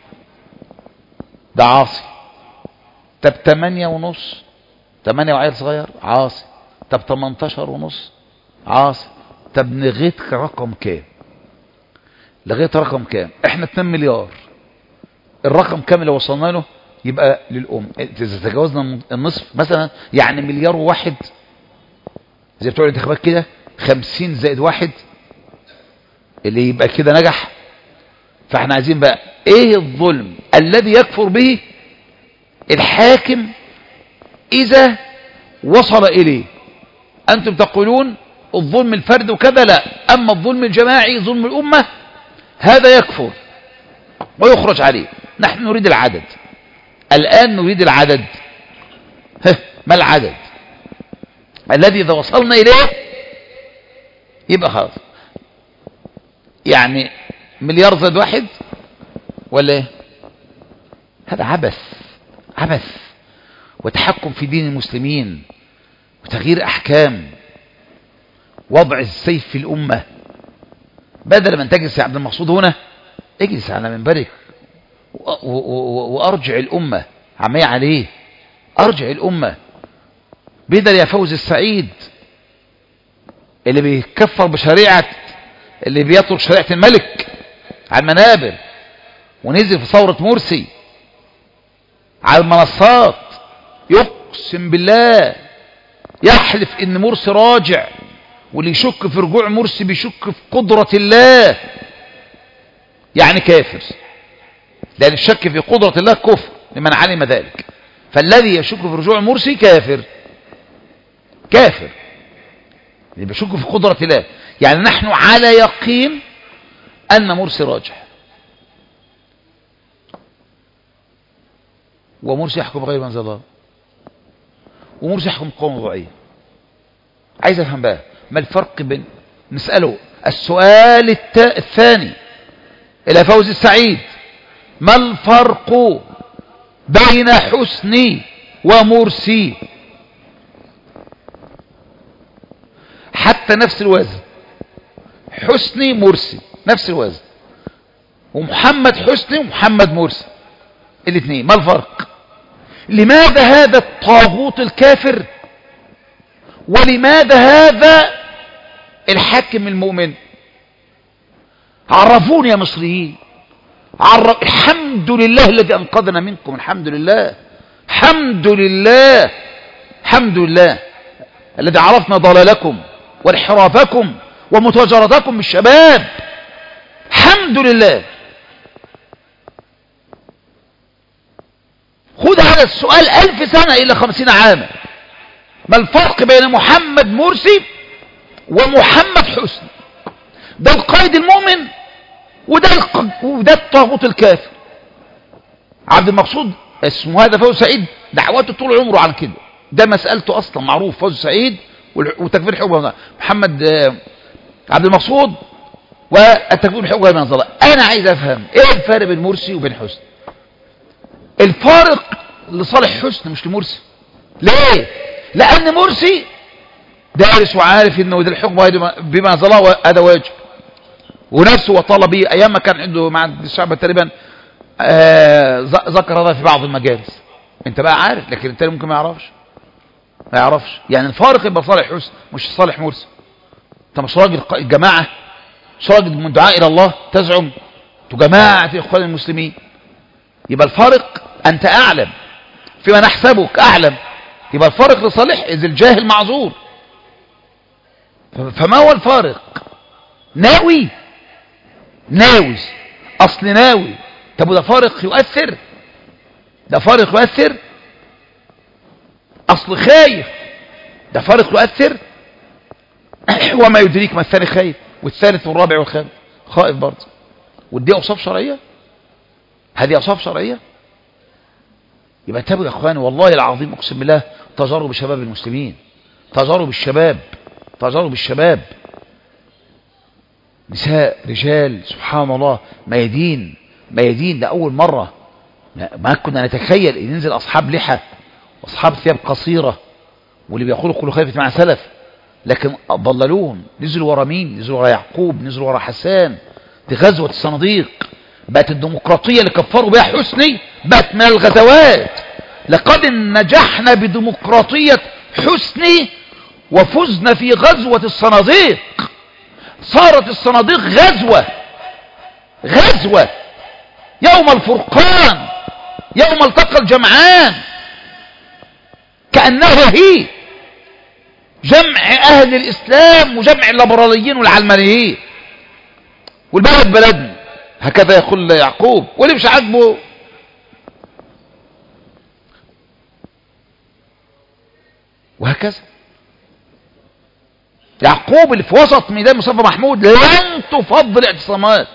[SPEAKER 1] ده عاصي، طب تمانية ونص، تمانية وعيل صغير عاصي، طب تمنتاشر ونص عاصي، طب لغيت رقم كام؟ لغيت رقم كام؟ احنا اتنين مليار، الرقم كام اللي وصلنا له يبقى للأم؟ إذا تجاوزنا النصف مثلا يعني مليار واحد، زي بتوع الانتخابات كده خمسين زائد واحد اللي يبقى كده نجح. فاحنا عايزين بقى ايه الظلم الذي يكفر به الحاكم إذا وصل إليه؟ أنتم تقولون الظلم الفرد وكذا، لا، أما الظلم الجماعي ظلم الأمة هذا يكفر ويخرج عليه. نحن نريد العدد الآن، نريد العدد. ما العدد الذي إذا وصلنا إليه يبقى خلاص؟ يعني مليار زائد واحد ولا ايه؟ هذا عبث عبث وتحكم في دين المسلمين وتغيير أحكام، وضع السيف في الأمة. بدل من تجلس يا عبد المقصود هنا، اجلس على منبرك وأرجع الأمة عمي عليه، أرجع الأمة. بدل يا فوز السعيد اللي بيكفر بشريعة، اللي بيترك شريعة الملك على المنابر، ونزل في ثورة مرسي على المنصات يقسم بالله يحلف ان مرسي راجع، واللي يشك في رجوع مرسي بيشك في قدرة الله، يعني كافر، لأن الشك في قدرة الله كفر لمن علم ذلك. فالذي يشك في رجوع مرسي كافر كافر اللي بيشك في قدرة الله. يعني نحن على يقين أن مرسي راجع، ومرسي يحكم غير منزل الله، ومرسي يحكم قوم وضعية. عايز افهم بقى ما الفرق بين، نسأله السؤال الثاني إلى فوز السعيد، ما الفرق بين حسني ومرسي؟ حتى نفس الوزن، حسني مرسي نفس الوزن، ومحمد حسني ومحمد مرسي الاثنين، ما الفرق؟ لماذا هذا الطاغوت الكافر ولماذا هذا الحاكم المؤمن؟ عرفوني يا مصريين، عرف. الحمد لله الذي أنقذنا منكم، الحمد لله الحمد لله الحمد لله الذي عرفنا ضلالكم وانحرافكم ومتاجرتكم بالشباب، الحمد لله. خذ هذا السؤال ألف سنة إلى خمسين عاما، ما الفرق بين محمد مرسي ومحمد حسني؟ ده القائد المؤمن وده وده الطاغوت الكافر. عبد المقصود اسمه هذا فوز سعيد دعواته طول عمره عن كده، ده مسألته أصلا معروف، فوز سعيد وتكفير حكم محمد عبد المقصود والتكفير حكم من الله. أنا عايز أفهم إيه الفرق بين مرسي وبين حسني؟ الفارق لصالح حسني مش لمرسي. ليه؟ لأن مرسي دارس وعارف انه ده الحكم بما انزل الله هذا واجب، ونفسه وطلب به ايام ما كان عنده مع الشعب تقريبا آه ذكر هذا في بعض المجالس. انت بقى عارف، لكن التاني ممكن ما يعرفش ما يعرفش يعني الفارق يبقى صالح حسن مش صالح مرسي. انت مش راجل الجماعه، مش راجل من دعاء الى الله تزعم جماعه اخوان المسلمين، يبقى الفارق انت اعلم فيما نحسبك اعلم، يبقى الفارق لصالح اذ الجاهل معذور. فما هو الفارق؟ ناوي ناوي اصل ناوي. طب وده فارق يؤثر؟ ده فارق يؤثر؟ اصل خايف ده فارق يؤثر. وما يدريك ما الثاني خايف، والثالث والرابع والخامس خائف برضه. ودي أوصاف شرعية، هذه أوصاف شرعية. يبقى تابوا يا أخواني، والله العظيم أقسم بالله تجارب شباب المسلمين، تجارب الشباب، تجارب الشباب، نساء رجال، سبحان الله، ميادين ميادين. ده أول مرة ما كنا نتخيل ان ينزل أصحاب لحى وأصحاب ثياب قصيرة واللي بيقولوا كل خلفت مع سلف، لكن ضللوهم. نزلوا ورا مين؟ نزلوا ورا يعقوب، نزلوا ورا حسان. دي غزوة الصناديق. بقت الديمقراطية اللي كفروا بها حسني بقت من الغزوات. لقد نجحنا بديمقراطية حسني وفزنا في غزوة الصناديق. صارت الصناديق غزوة، غزوة يوم الفرقان، يوم التقى الجمعان، كأنه هي جمع أهل الإسلام وجمع الليبراليين والعلمانيين، والبلد بلدنا، هكذا يقول يعقوب. واللي مش عاجبه وهكذا. يعقوب اللي في وسط ميدان مصطفى محمود لن تفضل اعتصامات.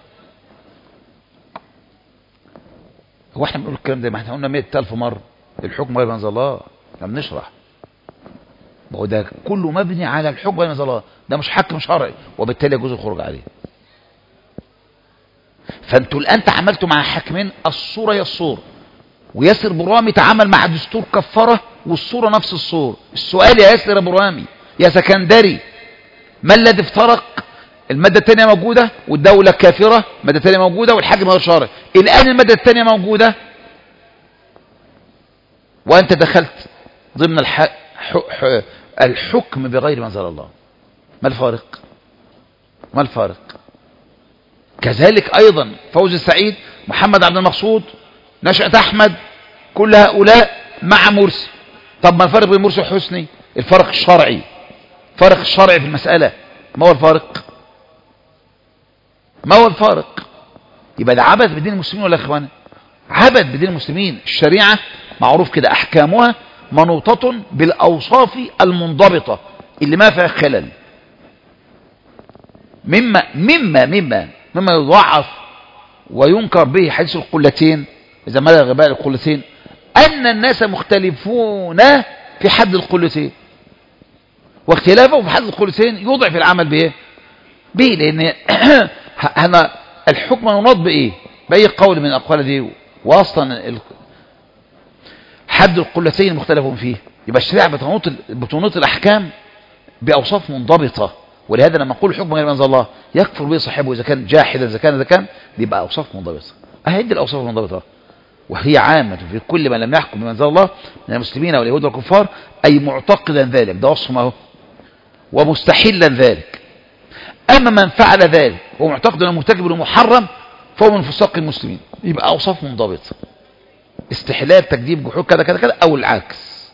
[SPEAKER 1] هو احنا بنقول الكلام ده؟ ما احنا قلنا مئة ألف مرة الحكم غير منزل الله. احنا بنشرح، ما هو ده كله مبني على الحكم غير منزل الله، ده مش حكم شرعي وبالتالي يجوز الخروج عليه. فانتوا الان تعاملتوا مع حاكمين، الصورة هي الصورة، وياسر برامي تعامل مع دستور كفرة والصورة نفس الصورة. السؤال يا ياسر برامي يا سكندري، ما الذي افترق؟ المادة الثانية موجودة والدولة كافرة، المادة الثانية موجودة والحاكم غير شرعي. الآن المادة الثانية موجودة وأنت دخلت ضمن الح... ح... الحكم بغير منزل الله. ما الفارق؟ ما الفارق؟ كذلك أيضا فوز السعيد، محمد عبد المقصود، نشأة أحمد، كل هؤلاء مع مرسي. طب ما الفرق بين مرسي وحسني؟ الفرق الشرعي، فرق الشرعي في المسألة. ما هو الفارق؟ ما هو الفارق؟ يبقى ده عبث بدين المسلمين ولا اخواني؟ عبث بدين المسلمين. الشريعة معروف كده احكامها منوطة بالاوصاف المنضبطة اللي ما فيها خلل. مما مما مما مما يضعف وينكر به حديث القلتين، اذا ملأ غباء القلتين، ان الناس مختلفون في حد القلتين، واختلافه في حد القلتين يضعف العمل بايه؟ به، لان هنا الحكم منوط بايه؟ باي قول من الاقوال دي، واصلا حد القلتين مختلف فيه. يبقى الشريعه بتنوط بتنوط الاحكام باوصاف منضبطه. ولهذا لما نقول الحكم غير منزل الله يكفر به صاحبه اذا كان جاحدا، اذا كان اذا كان يبقى اوصاف منضبطه. اهي دي الاوصاف المنضبطه، وهي عامه في كل من لم يحكم بمنزل الله من المسلمين واليهود والكفار، اي معتقدا ذلك، ده وصفه اهو، ومستحلا ذلك. اما من فعل ذلك ومعتقد انه مرتكب لمحرم فهو من فساق المسلمين. يبقى اوصاف منضبطه، استحلال، تكذيب، جحود، كذا كذا كذا، او العكس.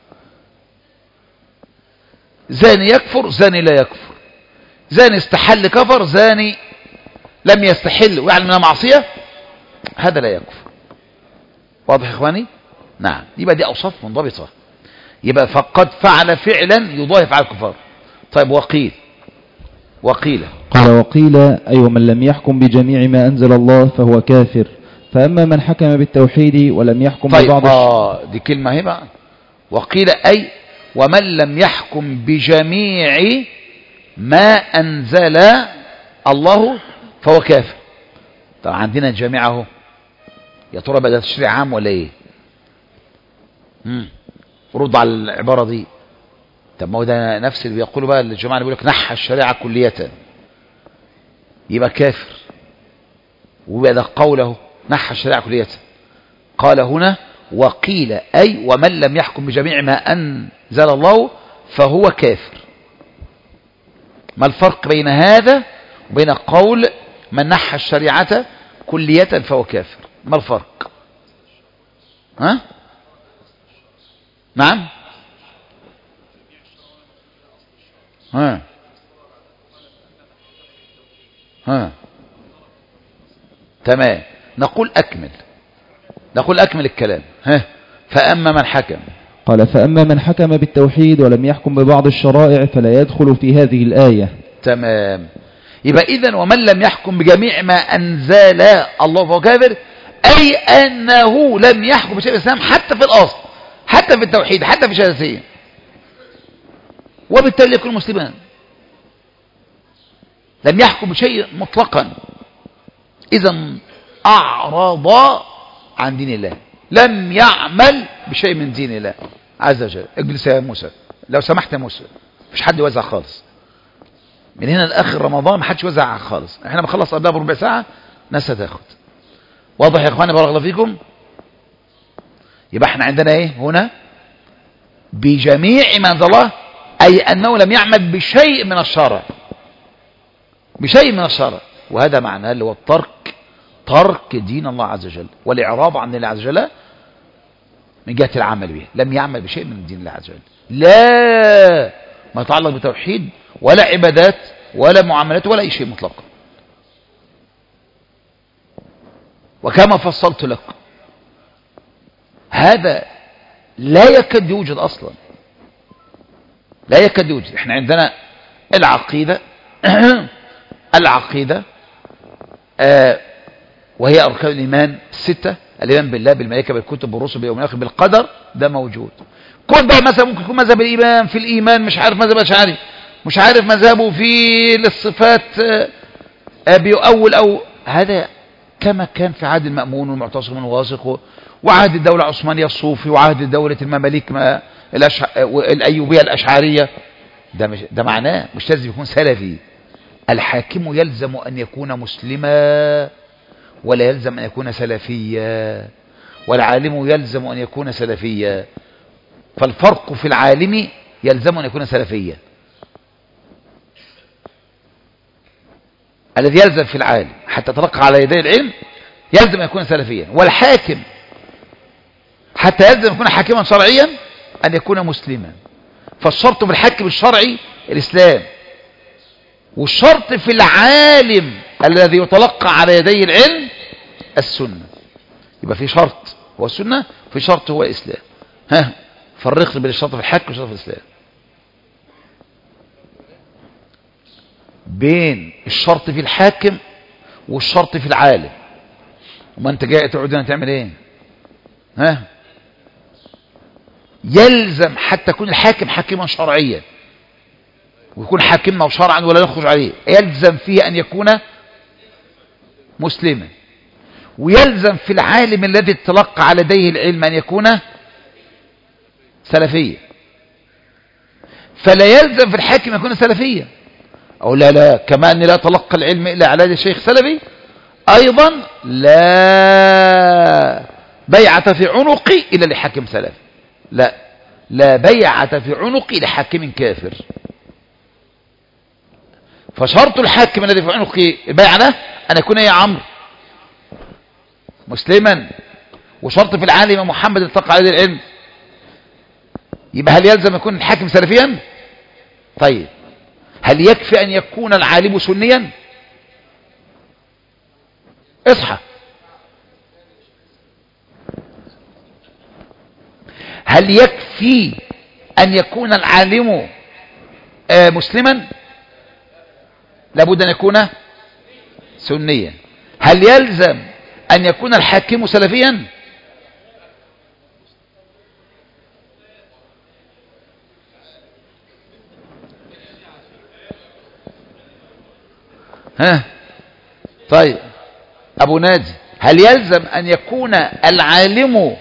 [SPEAKER 1] زاني يكفر، زاني لا يكفر، زاني استحل كفر، زاني لم يستحل ويعلم انها معصيه، هذا لا يكفر. واضح يا اخواني؟ نعم. يبقى دي اوصاف منضبطه. يبقى فقد فعل فعلا يضاهف على الكفار. طيب وقيل وقيل
[SPEAKER 2] قال وقيل أي ومن لم يحكم بجميع ما أنزل الله فهو كافر، فأما من حكم بالتوحيد ولم يحكم
[SPEAKER 1] طيب
[SPEAKER 2] ببعض
[SPEAKER 1] آه دي كلمة هي بقى. وقيل أي ومن لم يحكم بجميع ما أنزل الله فهو كافر. طبعا عندنا الجميع اهو، يا ترى بقى ده تشريع عام ولا ايه؟ امم رد على العبارة دي. طب ما هو ده نفس اللي بيقولوا بقى الجماعة اللي بيقول لك نحى الشريعة كلية، يبقى كافر. ويبقى ده قوله نحى الشريعة كلية. قال هنا وقيل أي ومن لم يحكم بجميع ما أنزل الله فهو كافر. ما الفرق بين هذا وبين قول من نحى الشريعة كلية فهو كافر؟ ما الفرق؟ ها؟ نعم؟ ها ها تمام. نقول أكمل نقول أكمل الكلام. ها فأما من حكم
[SPEAKER 2] قال فأما من حكم بالتوحيد ولم يحكم ببعض الشرائع فلا يدخل في هذه الآية.
[SPEAKER 1] تمام. يبقى إذن ومن لم يحكم بجميع ما أنزل الله فهو كافر، أي أنه لم يحكم بشيء الإسلام حتى في الأصل، حتى في التوحيد، حتى في الشهادتين، وبالتالي يكون مسلما. لم يحكم بشيء مطلقا، إذن أعرض عن دين الله، لم يعمل بشيء من دين الله عز وجل. اجلس يا موسى لو سمحت يا موسى، مش حد يوزع خالص من هنا لآخر رمضان، ما حدش يوزع خالص. احنا بنخلص قبلها بربع ساعة، ناس هتاخد. واضح يا اخواني؟ بارك الله فيكم. يبقى احنا عندنا ايه هنا؟ بجميع ما انزل الله، اي انه لم يعمل بشيء من الشرع، بشيء من الشرع، وهذا معناه اللي هو الترك، ترك دين الله عز وجل والاعراض عن الله عز وجل من جهة العمل به. لم يعمل بشيء من دين الله عز وجل، لا ما يتعلق بتوحيد ولا عبادات ولا معاملات ولا اي شيء مطلقا. وكما فصلت لك هذا لا يكاد يوجد اصلا، لا يكاد يوجد. احنا عندنا العقيدة العقيدة آه وهي أركان الإيمان الستة: الإيمان بالله، بالملائكة، بالكتب، بالرسل، باليوم الآخر، بالقدر. ده موجود. كل بقى مثلا ممكن يكون مذهب الإيمان في الإيمان مش عارف مذهب أشعري، مش عارف مذهبه في الصفات آه بيؤول، أو هذا كما كان في عهد المأمون والمعتصم والواثق، وعهد الدولة العثمانية الصوفي، وعهد دولة المماليك الأشع... الأيوبية الأشعرية. ده, مش... ده معناه مش لازم يكون سلفي. الحاكم يلزم أن يكون مسلما ولا يلزم أن يكون سلفيا، والعالم يلزم أن يكون سلفيا. فالفرق في العالم يلزم أن يكون سلفيا. الذي يلزم في العالم حتى تلقى على يدي العلم يلزم أن يكون سلفيا، والحاكم حتى يلزم أن يكون حاكما شرعيا أن يكون مسلما. فالشرط في الحاكم الشرعي الإسلام، والشرط في العالم الذي يتلقى على يدي العلم السنة. يبقى في شرط هو السنة، في شرط هو الإسلام. ها فرق بين الشرط في الحاكم والشرط في الإسلام. بين الشرط في الحاكم والشرط في العالم. وما انت جاي تقعد هنا تعمل ايه؟ ها يلزم حتى يكون الحاكم حاكما شرعيا، ويكون حاكمنا شرعا ولا نخرج عليه، يلزم فيه ان يكون مسلما. ويلزم في العالم الذي تلقى على يديه العلم ان يكون سلفيا. فلا يلزم في الحاكم ان يكون سلفيا، أو لا لا كما أني لا تلقى العلم إلا على يد الشيخ سلفي، أيضا لا بيعة في عنقي إلا لحاكم سلفي. لا لا بيعة في عنقي لحاكم كافر. فشرط الحاكم الذي في عنقي البيعة له أن يكون يا عمرو مسلما، وشرط في العالم محمد التقى على يد العلم. يبقى هل يلزم يكون الحاكم سلفيا؟ طيب هل يكفي أن يكون العالم سنيا؟ اصحى. هل يكفي أن يكون العالم آه مسلما؟ لابد أن يكون سنيا. هل يلزم أن يكون الحاكم سلفيا؟ ها طيب أبو نادي، هل يلزم أن يكون العالم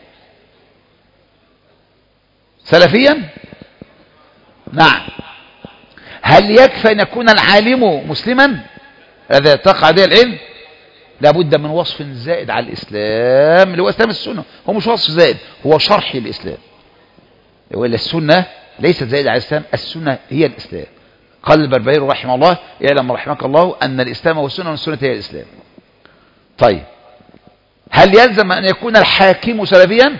[SPEAKER 1] سلفيا؟ نعم. هل يكفي أن يكون العالم مسلما هذا يتقى عليه العلم؟ لابد من وصف زائد على الإسلام اللي هو إسلام السنة. هو مش وصف زائد، هو شرح الإسلام. وإلا السنة ليست زائد على الإسلام، السنة هي الإسلام. قال البربري رحمه الله: اعلم رحمك الله أن الإسلام هو السنة والسنة هي الإسلام. طيب هل يلزم أن يكون الحاكم سلفيا؟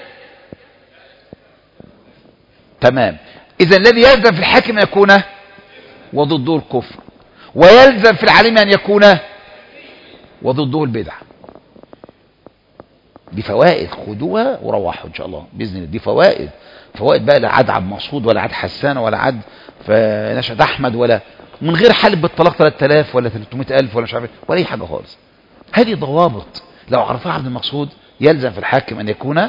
[SPEAKER 1] تمام. إذا الذي يلزم في الحاكم أن يكون وضده الكفر، ويلزم في العالم أن يكون وضده البدعة. دي فوائد خدوها وروحوا ان شاء الله باذن الله. دي فوائد فوائد بقى، لا عاد عبد مقصود ولا عاد حسان ولا عاد نشأة احمد، ولا من غير حلب بالطلاق ثلاثة آلاف ولا ثلاثمائة ألف ولا مش عارف ولا اي حاجه خالص. هذه ضوابط لو عرفها عبد المقصود يلزم في الحاكم ان يكون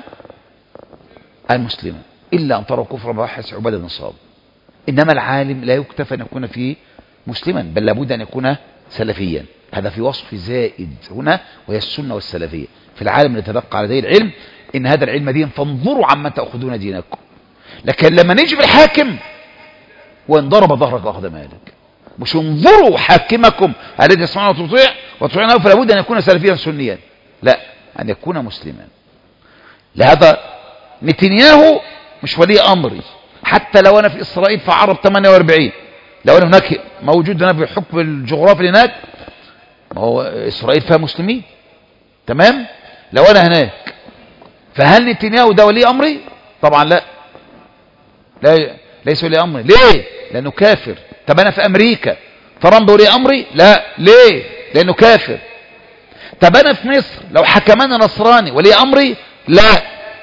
[SPEAKER 1] المسلما، الا ان تروا كفرا بواحد عباده نصاب. انما العالم لا يكتفى ان يكون فيه مسلما، بل لابد ان يكون سلفيا. هذا في وصف زائد هنا، وهي السنه والسلفيه في العالم اللي يتلقى على ذي العلم. ان هذا العلم دين فانظروا عمن تاخذون دينكم. لكن لما نيجي بالحاكم وان ضرب ظهرك واخذ مالك، مش انظروا حاكمكم الذي يسمعون وتطيع وتطيعونه، فلا بد ان يكون سلفيا سنيا، لا، ان يكون مسلما. لهذا نتنياهو مش ولي امري، حتى لو انا في اسرائيل في عرب ثمانية وأربعين، لو انا هناك موجود هناك بالحكم الجغرافي هناك، ما هو اسرائيل فيها مسلمين تمام. لو انا هناك فهل نتنياهو ده ولي امري؟ طبعا لا، لا ليس ولي امري. ليه؟ لانه كافر. طب انا في امريكا ترامب ولي امري؟ لا. ليه؟ لانه كافر. طب انا في مصر لو حكمنا نصراني ولي امري؟ لا.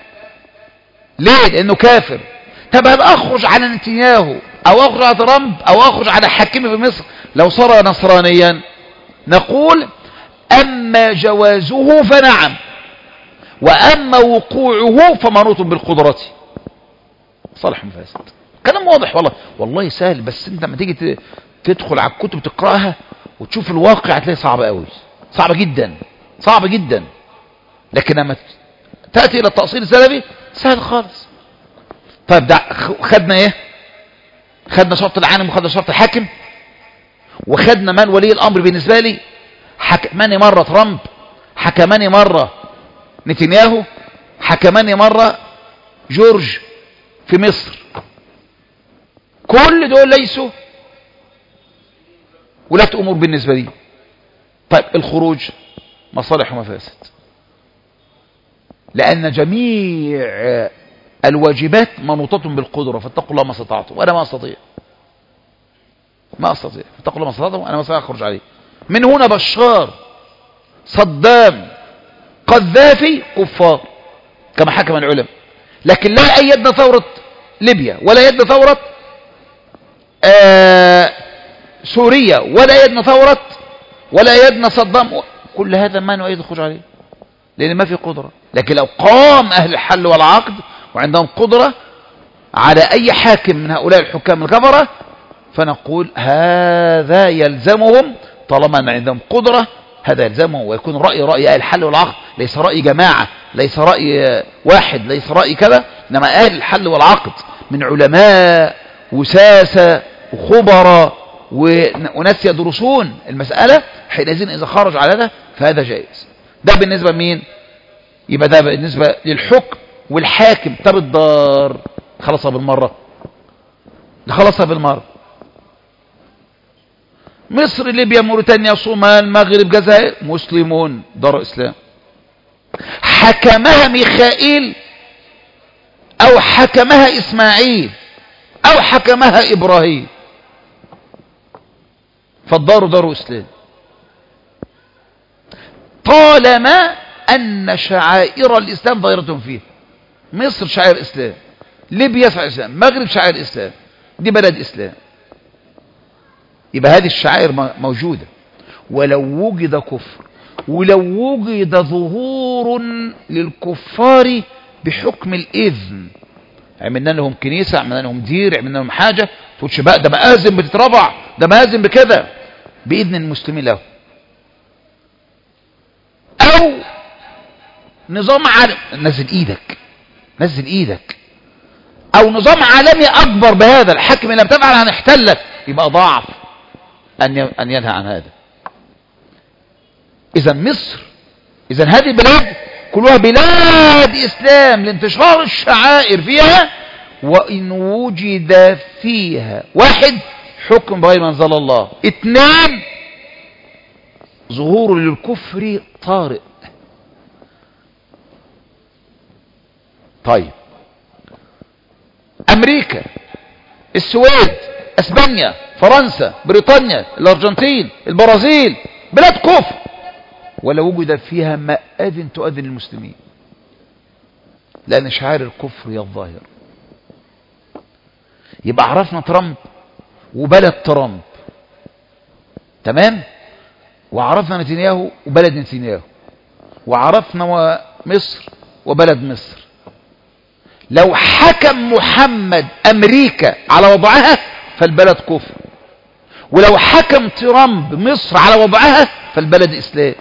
[SPEAKER 1] ليه؟ لانه كافر. طب هل اخرج على نتنياهو او اخرج على ترامب او اخرج على حاكمي في مصر لو صار نصرانيا؟ نقول اما جوازه فنعم، واما وقوعه فمنوط بالقدرة. صالح مفاسد. كلام واضح والله، والله سهل، بس انت لما تيجي تدخل على الكتب تقراها وتشوف الواقع هتلاقي صعب قوي، صعب جدا، صعب جدا. لكن لما تاتي الى التأصيل السلفي سهل خالص. طيب ده خدنا ايه؟ خدنا شرط العالم وخدنا شرط الحاكم، وخدنا من ولي الامر بالنسبه لي. حكماني مره ترامب، حكماني مره نتنياهو، حكماني مره جورج في مصر. كل دول ليسوا ولاة امور بالنسبه لي. طيب الخروج مصالح ومفاسد، لان جميع الواجبات منوطة بالقدرة، فاتقوا الله ما استطعتم، وانا ما استطيع ما استطيع فاتقوا الله ما استطعتم، وانا ما استطيع اخرج عليه. من هنا بشار، صدام، قذافي كفار كما حكم العلماء. لكن لا ايدنا ثورة ليبيا، ولا يدنا ثورة آه سوريا، ولا يدنا ثورة، ولا يدنا صدام. كل هذا ما نؤيد الخروج عليه لان ما في قدرة. لكن لو قام اهل الحل والعقد وعندهم قدرة على اي حاكم من هؤلاء الحكام الكفرة، فنقول هذا يلزمهم طالما ان عندهم قدرة، هذا يلزمهم، ويكون رأي رأي اهل الحل والعقد، ليس رأي جماعة، ليس رأي واحد، ليس رأي كذا، انما اهل الحل والعقد من علماء وساسة وخبراء وناس يدرسون المسألة، حينئذ اذا خرج على هذا فهذا جائز. ده بالنسبة لمين؟ يبقى ده بالنسبة للحكم والحاكم. طب الدار خلصها بالمرة، خلصها بالمرة. مصر، ليبيا، موريتانيا، صومال، مغرب، جزائر، مسلمون، دار اسلام. حكمها ميخائيل او حكمها اسماعيل او حكمها ابراهيم، فالدار دار اسلام طالما ان شعائر الاسلام ظاهرة فيها. مصر شعائر اسلام، ليبيا شعائر اسلام، مغرب شعائر اسلام، دي بلد اسلام. يبقى هذه الشعائر موجودة. ولو وجد كفر، ولو وجد ظهور للكفار بحكم الإذن، عملنا لهم كنيسة، عملنا لهم دير، عملنا لهم حاجة، تقولش بقى ده مآذن بتترفع، ده مآذن بكذا، بإذن المسلمين له. أو نظام عالمي، نزل إيدك نزل إيدك أو نظام عالمي أكبر بهذا، الحاكم إن لم تفعل هنحتلك، يبقى ضعف أن ينهى عن هذا. إذا مصر، إذا هذه البلاد كلها بلاد إسلام لانتشار الشعائر فيها، وإن وجد فيها واحد حكم بغير ما أنزل الله، اثنان ظهور للكفر طارئ. طيب أمريكا، السويد، اسبانيا، فرنسا، بريطانيا، الارجنتين، البرازيل، بلاد كفر، ولا وجد فيها مآذن تؤذن المسلمين. لأن شعائر الكفر هي الظاهر. يبقى عرفنا ترامب وبلد ترامب، تمام، وعرفنا نتنياهو وبلد نتنياهو، وعرفنا مصر وبلد مصر. لو حكم محمد أمريكا على وضعها فالبلد كفر، ولو حكم ترامب مصر على وضعها فالبلد إسلام.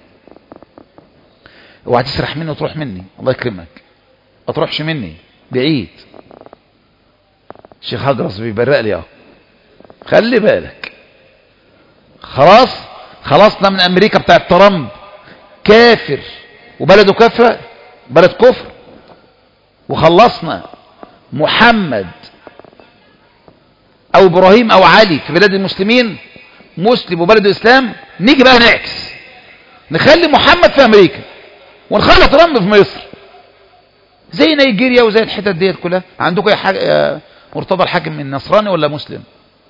[SPEAKER 1] اوعى تسرح مني وتروح مني، الله يكرمك، ما تروحش مني بعيد. الشيخ هجرس بيبرق لي اهو، خلي بالك. خلاص خلصنا من امريكا بتاعت ترامب كافر وبلده كفر، بلد كفر، وخلصنا محمد او ابراهيم او علي في بلاد المسلمين مسلم وبلده اسلام. نيجي بقى نعكس، نخلي محمد في امريكا ونخلي ترامب في مصر، زي نيجيريا وزي الحتت ديت كلها. عندكم يا حاج... يا مرتضى الحاكم من نصراني ولا مسلم؟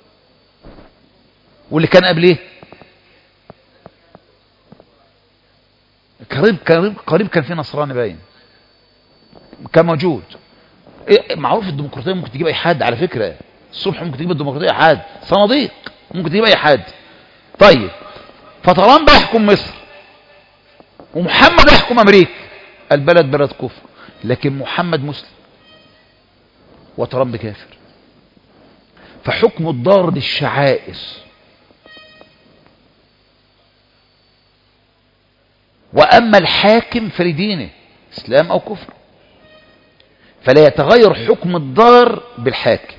[SPEAKER 1] واللي كان قبليه قريب قريب قريب كان في نصراني باين كان موجود. إيه معروف الديمقراطيه ممكن تجيب اي حد على فكره، الصبح ممكن تجيب الديمقراطيه حد، صناديق ممكن تجيب اي حد. طيب فترامب يحكم مصر ومحمد يحكم امريكا، البلد بلد كفر، لكن محمد مسلم وترامب كافر. فحكم الضار للشعائر واما الحاكم فلدينه اسلام او كفر، فلا يتغير حكم الضار بالحاكم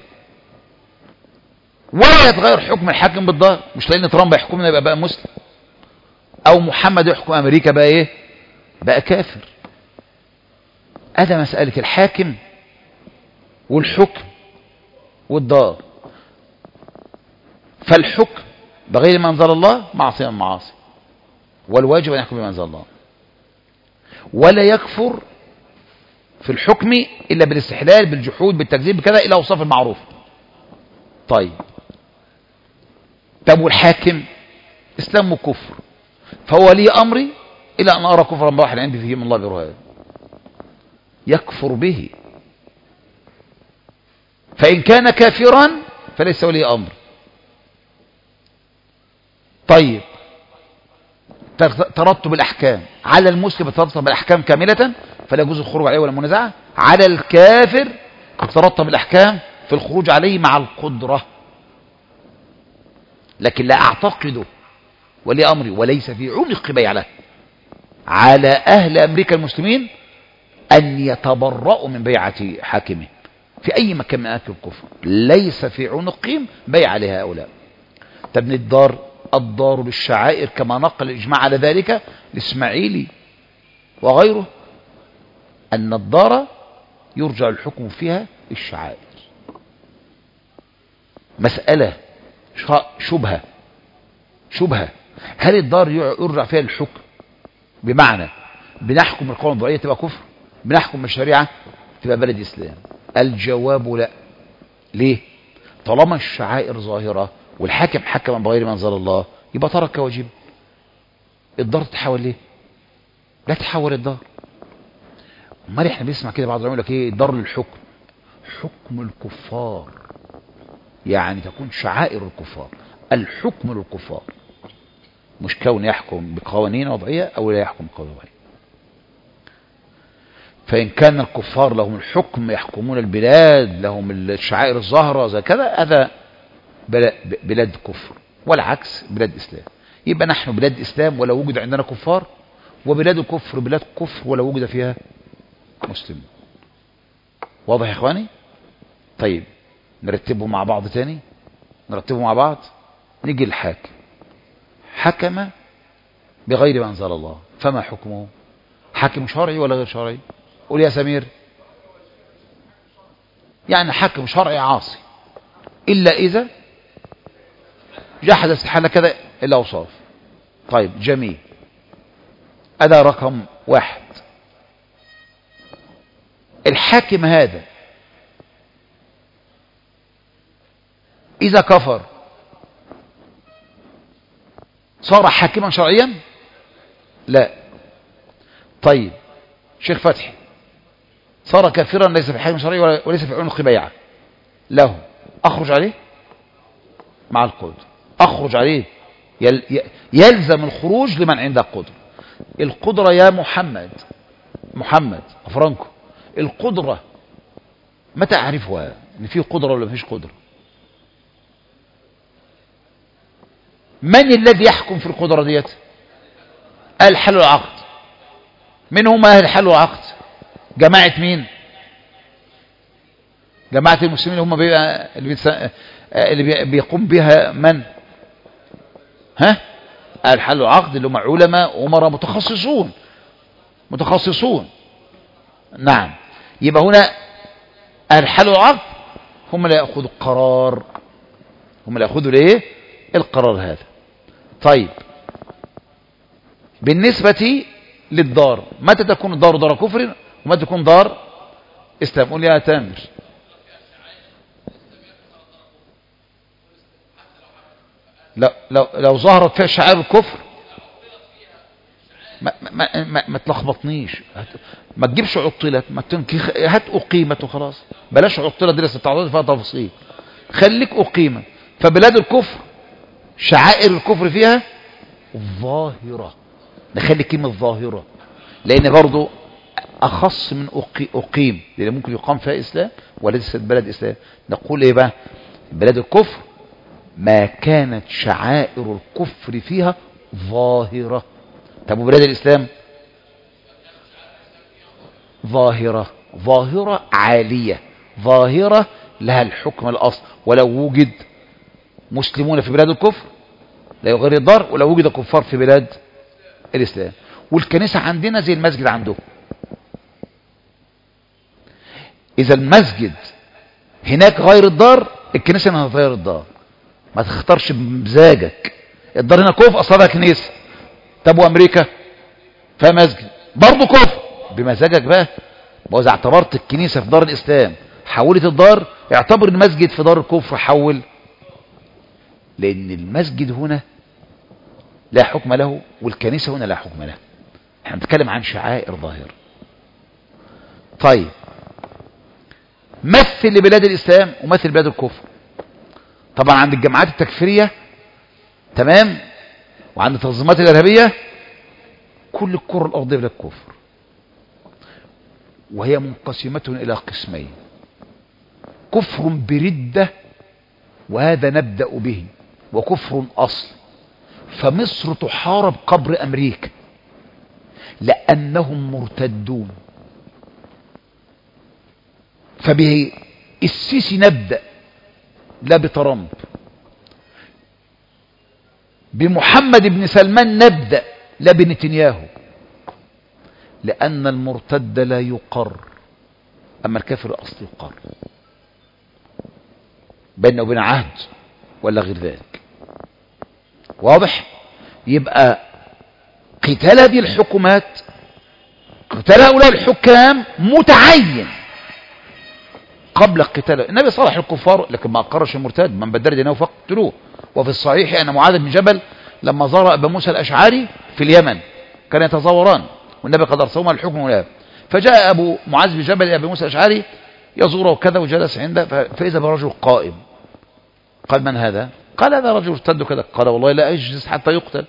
[SPEAKER 1] ولا يتغير حكم الحاكم بالضار. مش لان ترامب يحكمنا يبقى بقى مسلم، او محمد يحكم امريكا بقى ايه، بقى كافر. هذا مسألة الحاكم والحكم والضار. فالحكم بغير ما انزل الله معصية من المعاصي، والواجب ان يحكم بما انزل الله، ولا يكفر في الحكم الا بالاستحلال بالجحود بالتكذيب بكذا الى اوصاف المعروف. طيب طب والحاكم اسلام وكفر، فهو لي امري الى ان ارى كفرا بواحد عندي فيه من الله برهان، يكفر به. فان كان كافرا فليس ولي امر. طيب ترتب الاحكام على المسلم ترتب الاحكام كامله فلا يجوز الخروج عليه ولا المنازعه، على الكافر ترتب الاحكام في الخروج عليه مع القدره. لكن لا اعتقده ولي امري وليس في عنق بيع له. على اهل امريكا المسلمين ان يتبرؤوا من بيعه حاكمه في اي مكان من اماكن الكفر، ليس في عنقهم بيع لهؤلاء. تبني الدار الدار بالشعائر كما نقل الاجماع على ذلك الاسماعيلي وغيره، ان الدار يرجع الحكم فيها الشعائر. مسألة شبهة شبهة هل الدار يرجع فيها الحكم؟ بمعنى بنحكم القوانين الوضعية تبقى كفر، بنحكم الشريعة تبقى بلد إسلام؟ الجواب لا. ليه؟ طالما الشعائر ظاهرة والحاكم حكم بغير ما انزل الله يبقى ترك واجب. الدار تتحول ليه؟ لا تتحول الدار. امال احنا بنسمع كده بعض العلماء يقول لك ايه الدار للحكم، حكم الكفار، يعني تكون شعائر الكفار، الحكم للكفار، مش كون يحكم بقوانين وضعية او لا يحكم بقوانين وضعية. فإن كان الكفار لهم الحكم يحكمون البلاد، لهم الشعائر الظاهرة زي كذا، هذا بلاد كفر، والعكس بلاد إسلام. يبقى نحن بلاد إسلام ولا وجد عندنا كفار، وبلاد الكفر بلاد كفر ولا وجد فيها مسلمين. واضح يا إخواني؟ طيب نرتبهم مع بعض تاني، نرتبهم مع بعض. نيجي الحاكم حكم بغير ما أنزل الله، فما حكمه؟ حاكم شرعي ولا غير شرعي؟ قول يا سمير. يعني حاكم شرعي عاصي إلا إذا جحد استحالة كذا الأوصاف. طيب جميل، هذا رقم واحد. الحاكم هذا إذا كفر صار حاكما شرعيا؟ لا. طيب شيخ فتحي صار كافرا ليس في حاكم شرعي وليس في عنق بيعة له، أخرج عليه مع القدر، أخرج عليه يل يلزم الخروج لمن عنده قدرة. القدرة يا محمد محمد فرانكو، القدرة متى أعرفها إن فيه قدرة ولا مفيش قدرة؟ من الذي يحكم في القدرة ديت؟ أهل الحل والعقد. من هم أهل الحل والعقد؟ جماعة مين؟ جماعة المسلمين هم بيبقى اللي, بيتس... اللي بيقوم بها من؟ ها؟ أهل الحل والعقد اللي هم علماء أمراء متخصصون متخصصون نعم. يبقى هنا أهل الحل والعقد هم اللي يأخذوا القرار، هم اللي يأخذوا ليه؟ القرار هذا. طيب بالنسبة للدار، متى تكون الدار دار كفر ومتى تكون دار اسلام؟ قول يا تامر. لا لو لو ظهرت فيها شعائر الكفر ما ما ما, ما تلخبطنيش، ما تجيبش عطلت، ما تنكخ، هات اقيمت وخلاص، بلاش عطلت دي لسه تعرض فيها تفاصيل، خليك اقيمت. فبلاد الكفر شعائر الكفر فيها ظاهرة، نخلي كلمة ظاهرة لأن برضو أخص من أقيم، لأن ممكن يقام فيها إسلام وليست بلد إسلام. نقول إيه بقى؟ بلاد الكفر ما كانت شعائر الكفر فيها ظاهرة. طب وبلاد الإسلام؟ ظاهرة، ظاهرة عالية، ظاهرة لها الحكم الأصل. ولو وجد مسلمون في بلاد الكفر لا يغير الدار، ولو وجد كفار في بلاد الإسلام. والكنيسة عندنا زي المسجد عندهم. إذا المسجد هناك غير الدار، الكنيسة هنا غير الدار، ما تختارش بمزاجك. الدار هنا كفر أصابها كنيسة. طب وأمريكا فيها مسجد برضه كفر، بمزاجك بقى. وإذا اعتبرت الكنيسة في دار الإسلام حولت الدار، اعتبر المسجد في دار الكفر حول، لأن المسجد هنا لا حكم له والكنيسة هنا لا حكم له. احنا بنتكلم عن شعائر ظاهرة. طيب مثل لبلاد الإسلام ومثل بلاد الكفر. طبعا عند الجماعات التكفيرية تمام، وعند التنظيمات الإرهابية كل الكرة الأرضية بلاد كفر، وهي منقسمة إلى قسمين: كفر بردة وهذا نبدأ به، وكفر أصل. فمصر تحارب قبر أمريكا لأنهم مرتدون، فبه السيسي نبدأ لا بترامب، بمحمد بن سلمان نبدأ لا بنتنياهو، لأن المرتد لا يقر أما الكافر الأصلي يقر، بيننا وبين عهد ولا غير ذلك. واضح؟ يبقى قتال هذه الحكومات، قتال هؤلاء الحكام متعين قبل قتال النبي. صالح الكفار لكن ما أقرش المرتد، من بدل دينه فاقتلوه. وفي الصحيح أن معاذ بن جبل لما زار أبا موسى الأشعري في اليمن كان يتزاوران والنبي قد أرسلهما الحكم ولا، فجاء أبو معاذ بن جبل أبي موسى الأشعري يزوره كذا وجلس عنده، فإذا برجل قائم. قال: من هذا؟ قال: هذا رجل ارتد كذا. قال: والله لا أجلس حتى يقتل.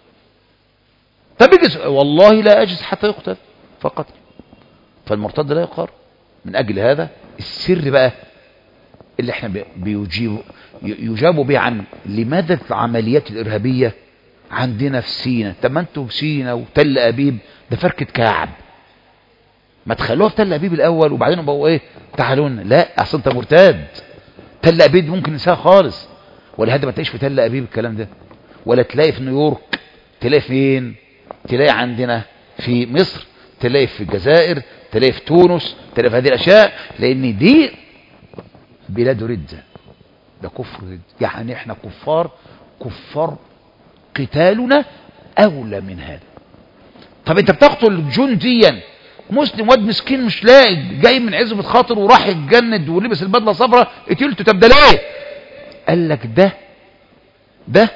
[SPEAKER 1] طب اجلس. والله لا أجلس حتى يقتل، فقتل. فالمرتد لا يقر. من أجل هذا السر بقى اللي احنا بيجيب يجابوا به عن لماذا العمليات الإرهابية عندنا في سينا. طب ما انتوا في سينا وتل أبيب ده فركة كعب، ما تخلوها في تل أبيب الأول وبعدين بقوا ايه تعالون. لا، اصل انت مرتد. تل أبيب ممكن ننساها خالص، ولا هذا ما تلاقيش في تل أبيب الكلام ده، ولا تلاقي في نيويورك، تلاقي فين؟ تلاقي عندنا في مصر، تلاقي في الجزائر، تلاقي في تونس، تلاقي في هذه الأشياء، لأن دي بلاد ردة، ده كفر ردة. يعني احنا كفار، كفار قتالنا أولى من هذا. طب انت بتقتل جنديا مسلم واد مسكين مش لاقي، جاي من عزبة خاطر وراح يتجند ولبس البدله صفراء، قتلته. طب ده ليه؟ قال لك ده ده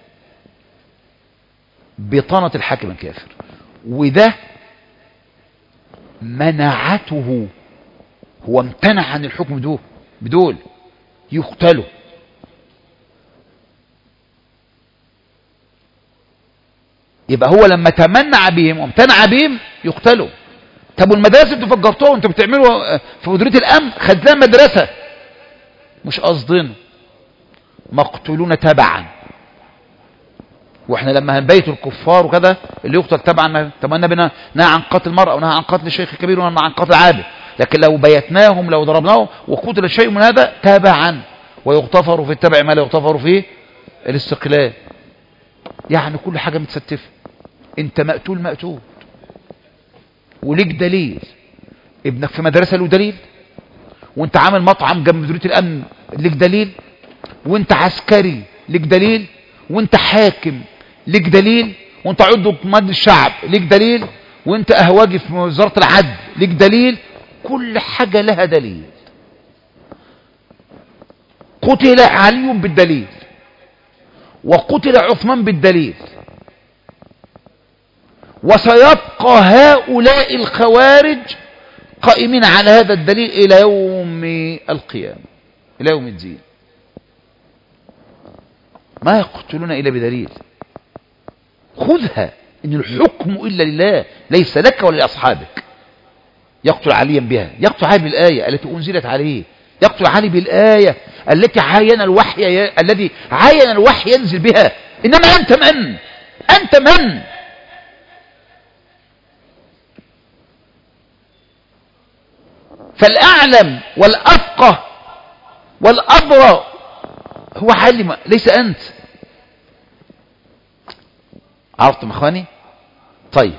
[SPEAKER 1] بطانة الحاكم الكافر، وده منعته هو امتنع عن الحكم بدول بدول يقتلوا. يبقى هو لما تمنع بهم وامتنع بهم يقتلوا. طب والمدرسة انتوا فجرتوها وانتوا بتعملوا في مديرية الامن خد لها مدرسة، مش قصدنا، مقتولون تبعا. واحنا لما هنبيت الكفار وكذا اللي يقتل تبعا، طب النبي نهى عن قتل المرأة ونهى عن قتل الشيخ الكبير ونهى عن قتل العابد، لكن لو بيتناهم لو ضربناهم وقتل الشيء من هذا تبعا، ويغتفر في التبع ما لا يغتفر فيه الاستقلال. يعني كل حاجة متستفة. انت مقتول مقتول وليك دليل، ابنك في مدرسة له دليل، وانت عامل مطعم جنب مديرية الامن ليك دليل، وانت عسكري ليك دليل، وانت حاكم ليك دليل، وانت عضو مجلس الشعب ليك دليل، وانت اهواجي في وزارة العدل ليك دليل. كل حاجة لها دليل. قتل علي بالدليل، وقتل عثمان بالدليل، وسيبقى هؤلاء الخوارج قائمين على هذا الدليل إلى يوم القيامة، إلى يوم الدين. ما يقتلون إلا بدليل. خذها إن الحكم إلا لله، ليس لك ولا لأصحابك. يقتل عليا بها، يقتل علي بالآية التي أنزلت عليه، يقتل علي بالآية التي عاين الوحي الذي عاين الوحي ينزل بها. إنما أنت من؟ أنت من؟ فالأعلم والأفقه والأبرى هو علم، ليس أنت. عرفتم أخواني؟ طيب،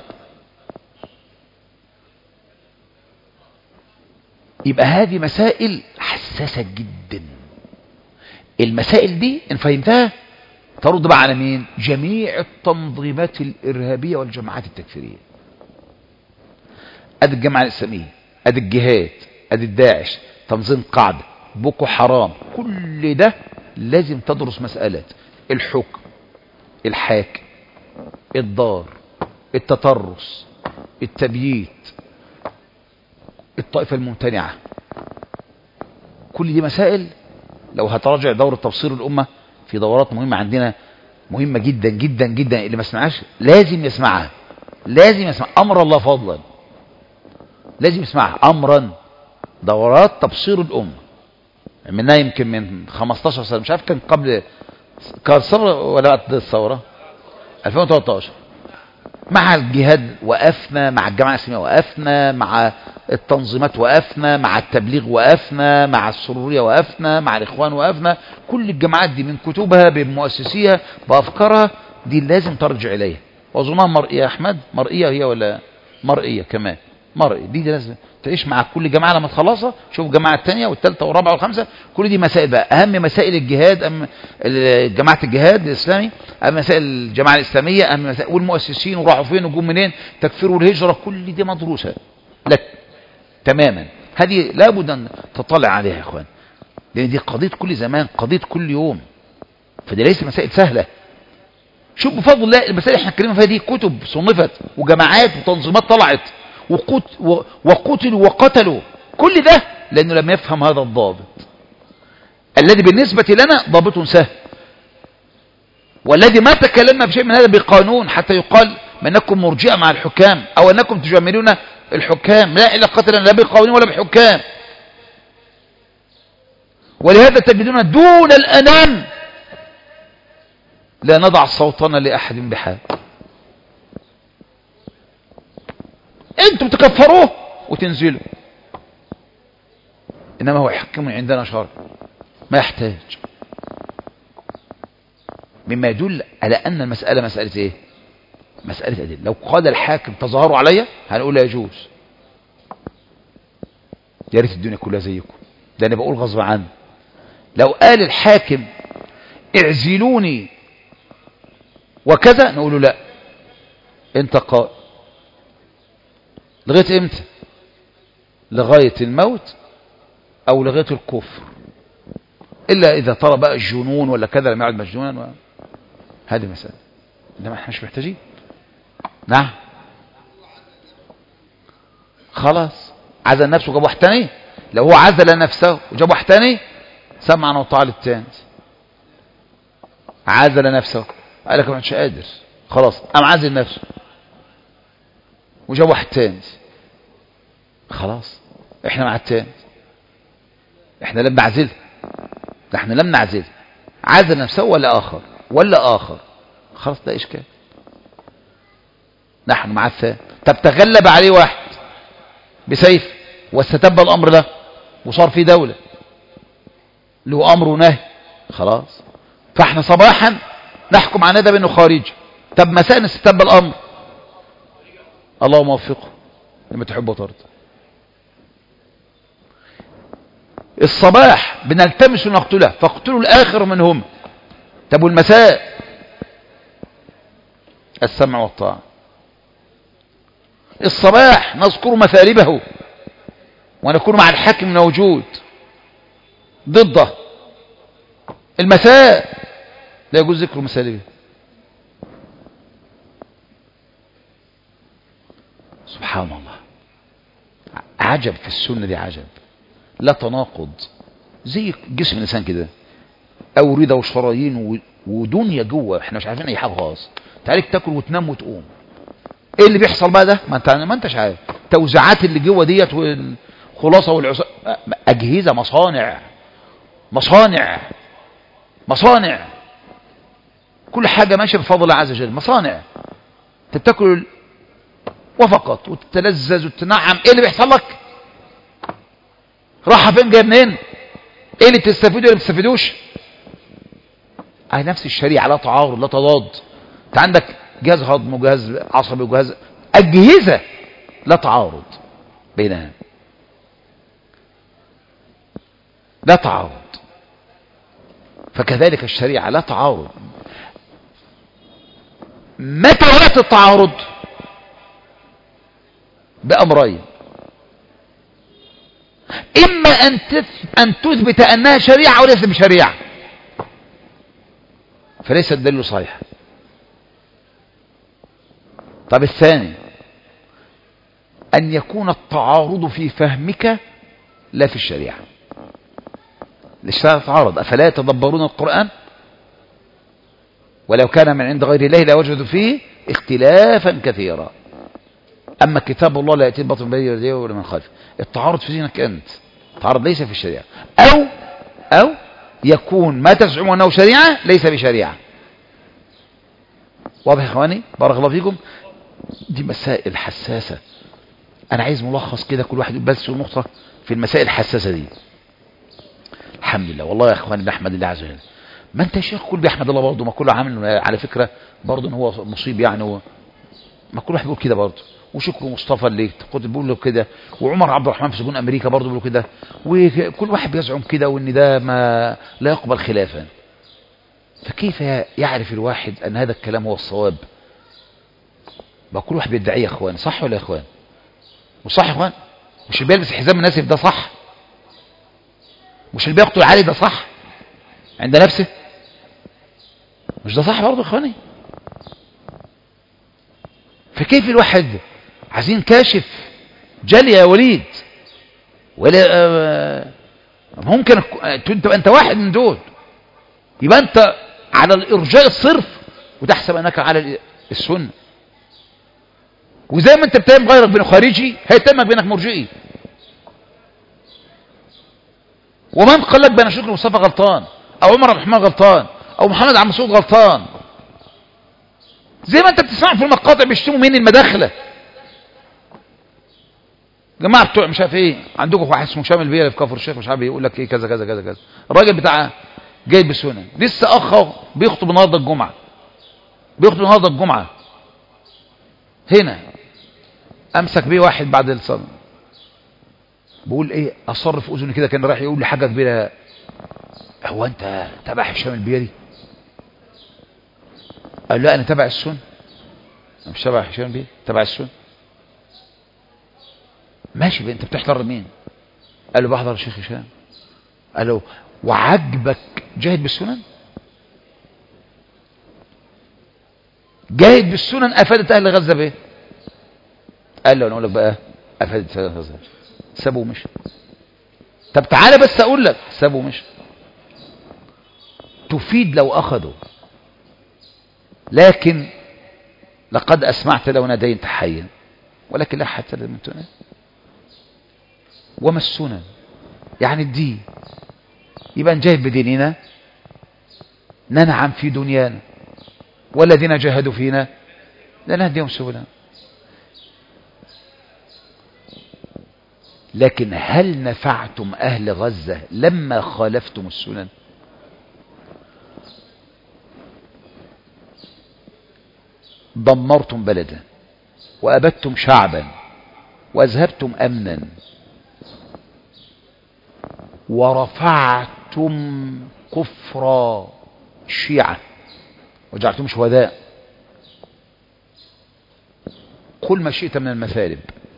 [SPEAKER 1] يبقى هذه مسائل حساسة جدا. المسائل دي إن فهمتها ترد بقى على مين؟ جميع التنظيمات الإرهابية والجماعات التكفيرية. أدي الجماعة الإسلامية، أدي الجهاد، أدي الداعش، تنظيم قاعدة، بوكو حرام، كل ده لازم تدرس مسألة الحكم، الحاكم، الدار، التطرس، التبييت، الطائفة الممتنعة. كل دي مسائل لو هتراجع دورة تبصير الأمة في دورات مهمة عندنا، مهمة جدا جدا جدا، اللي ما سمعهاش لازم يسمعها، لازم يسمع أمر الله فضلا، لازم يسمعها أمرا. دورات تبصير الأمة منها يمكن من خمستاشر سنة، مش عارف كان قبل كان الثورة ولا بعد الثورة، ألفين وثلاثة عشر. مع الجهاد وقفنا، مع الجماعة الإسلامية وقفنا، مع التنظيمات وقفنا، مع التبليغ وقفنا، مع السرورية وقفنا، مع الإخوان وقفنا. كل الجماعات دي من كتبها بمؤسسيها بأفكارها دي لازم ترجع إليها. وأظنها مرئية يا أحمد، مرئية هي ولا مرئية كمان؟ مرئية دي, دي لازم تعيش مع كل جماعة لما تخلصها، شوف الجماعة الثانية والثالثة والرابعة والخامسة. كل دي مسائل بقى، أهم مسائل الجهاد، أهم جماعة الجهاد الإسلامي، أهم مسائل الجماعة الإسلامية، أهم مسائل والمؤسسين وراحوا فين وجم منين، تكفير والهجرة، كل دي مدروسة لك تماما. هذه لابد أن تطلع عليها يا إخوان، لأن دي قضية كل زمان، قضية كل يوم، فدي ليس مسائل سهلة. شوف بفضل الله المسائل احنا اتكلمنا فيها دي كتب صنفت وجماعات وتنظيمات طلعت وقت وقتلوا وقتلوا، كل ده لأنه لم يفهم هذا الضابط الذي بالنسبة لنا ضابط سهل، والذي ما تكلمنا بشيء من هذا بقانون حتى يقال أنكم مرجئة مع الحكام أو أنكم تجملون الحكام. لا علاقة لنا لا بقوانين ولا بحكام. ولهذا تجدون دون الأنام لا نضع صوتنا لأحد بحال. انتم تكفروه وتنزلوا، انما هو يحكم عندنا شرع ما يحتاج، مما يدل على ان المسألة مسألة ايه؟ مسألة أدلة. لو قال الحاكم تظاهروا عليا هنقول لا يجوز، يا ريت الدنيا كلها زيكم، ده انا بقول غصب عني. لو قال الحاكم اعزلوني وكذا نقول له لا، انت قائل لغاية امتى؟ لغاية الموت او لغاية الكفر، الا اذا ترى بقى الجنون ولا كذا لم يعد مجنونا و... هذه مسألة، انما احنا مش محتاجين. نعم خلاص عزل نفسه جاب واحد تاني، لو هو عزل نفسه وجاب واحد تاني سمعا وطاعة للتاني. عزل نفسه قال لك مش قادر خلاص قام عازل نفسه وجاب واحد تاني خلاص احنا مع التاني، احنا لم نعزله، احنا لم نعزله، عزل نفسه ولا اخر ولا اخر خلاص لا اشكال، نحن مع الثاني. طب تغلب عليه واحد بسيف واستتب الامر له وصار في دولة له امر ونهي خلاص، فاحنا صباحا نحكم على ده بانه خارجي. طب مساء نستتب الامر اللهم وفقه لما تحب وترضى. الصباح بنلتمس ونقتله فاقتلوا الاخر منهم. طب والمساء السمع والطاعة. الصباح نذكر مثالبه ونكون مع الحاكم الموجود ضده. المساء لا يجوز ذكر مثالبه. سبحان الله، عجب في السنة دي، عجب لا تناقض، زي جسم الإنسان كده أوردة وشرايين ودنيا جوه احنا مش عارفين أي حاجة خالص. تعالك تاكل وتنام وتقوم، ايه اللي بيحصل بقى ده؟ ما انت ما انتش عارف. توزيعات اللي جوه ديت والخلاصة والعصا، أجهزة، مصانع مصانع مصانع، كل حاجة ماشية بفضل الله عز وجل. مصانع تتاكل وفقط وتتلذذ وتنعم، ايه اللي بيحصل لك؟ راحة فين جايه منين؟ ايه اللي بتستفيدوا اللي ما بتستفيدوش؟ اهي نفس الشريعة، لا تعارض لا تضاد. انت عندك جهاز هضم وجهاز عصبي وجهاز، أجهزة لا تعارض بينها، لا تعارض. فكذلك الشريعة لا تعارض. متى وقت التعارض؟ بأمرين: إما أن أن تثبت أنها شريعة وليس بشريعة فليس الدليل صحيح. طب الثاني أن يكون التعارض في فهمك لا في الشريعة. الشريعة تعارض، أفلا يتدبرون القرآن ولو كان من عند غير الله لوجدوا فيه اختلافا كثيرا. أما كتاب الله لا يأتي الباطل من بين يديه ولا من خلفه. التعارض في ذهنك أنت، التعارض ليس في الشريعة. أو أو يكون ما تزعم أنه شريعة ليس بشريعة. واضح يا إخواني؟ بارك الله فيكم. دي مسائل حساسة، أنا عايز ملخص كده كل واحد بس نقطة في المسائل الحساسة دي. الحمد لله والله يا إخواني بنحمد الله عز وجل. ما أنت يا شيخ كل بيحمد الله برضه، ما كله عامل على فكرة برضه إن هو مصيب يعني، هو ما كل واحد بيقول كده برضه. وشكر مصطفى اللي كنت بيقول له كده، وعمر عبد الرحمن في سجون أمريكا برضه بيقول كده، وكل واحد بيزعم كده وإن ده ما لا يقبل خلافا. فكيف يعرف الواحد أن هذا الكلام هو الصواب؟ ما كل واحد بيدعيه يا اخوان، صح ولا يا اخوان؟ مش صح يا اخوان؟ مش اللي بيلبس حزام مناسب ده صح؟ مش اللي بيقتل علي ده صح عند نفسه؟ مش ده صح برضه يا اخواني؟ فكيف الواحد عايزين كاشف جلي يا وليد، ولا ممكن انت انت واحد من دول يبقى انت على الارجاء الصرف وتحسب انك على السنه، وزي ما انت بتهم غيرك بانه خارجي هيتمك بانك مرجئي. ومن قال لك بان شكر مصطفى غلطان او عمر عبد الرحمن غلطان او محمد عبد مسعود غلطان؟ زي ما انت بتسمع في المقاطع بيشتموا مين؟ المداخله. جماعه بتوع مش عارف ايه، عندكم واحد اسمه شامل بيه في كفر الشيخ مش عارف يقول لك ايه كذا كذا كذا كذا. الراجل بتاع جاي بالسنن لسه اخ بيخطب النهارده الجمعه، بيخطب النهارده الجمعه هنا، امسك بيه واحد بعد الصلاه بقول ايه، اصر في اذني كده كان رايح يقول لي حاجه كبيره: هو انت تبع هشام البيري؟ قال لا انا تبع السنه. انا مش تبع هشام البيري، تبع السنه. ماشي بقى، انت بتحضر مين؟ قال له بحضر الشيخ هشام. قال له وعجبك جاهد بالسنن؟ جاهد بالسنن افادت اهل غزه بايه؟ قال له انا اقول لك بقى افادت اهل غزه. سابه ومشي. طب تعالى بس اقول لك، سابوا مش تفيد لو اخذوا، لكن لقد اسمعت لو ناديت حيا ولكن لا حتى لم تنادي. وما السنن يعني الدين، يبقى نجاهد بديننا ننعم في دنيانا، والذين جاهدوا فينا لنهديهم سبلنا. لكن هل نفعتم أهل غزة لما خالفتم السنن؟ دمرتم بلدا وأبدتم شعبا وأذهبتم أمنا ورفعتم كفر الشيعة وجعلتم شهداء. قل ما شئت من المثالب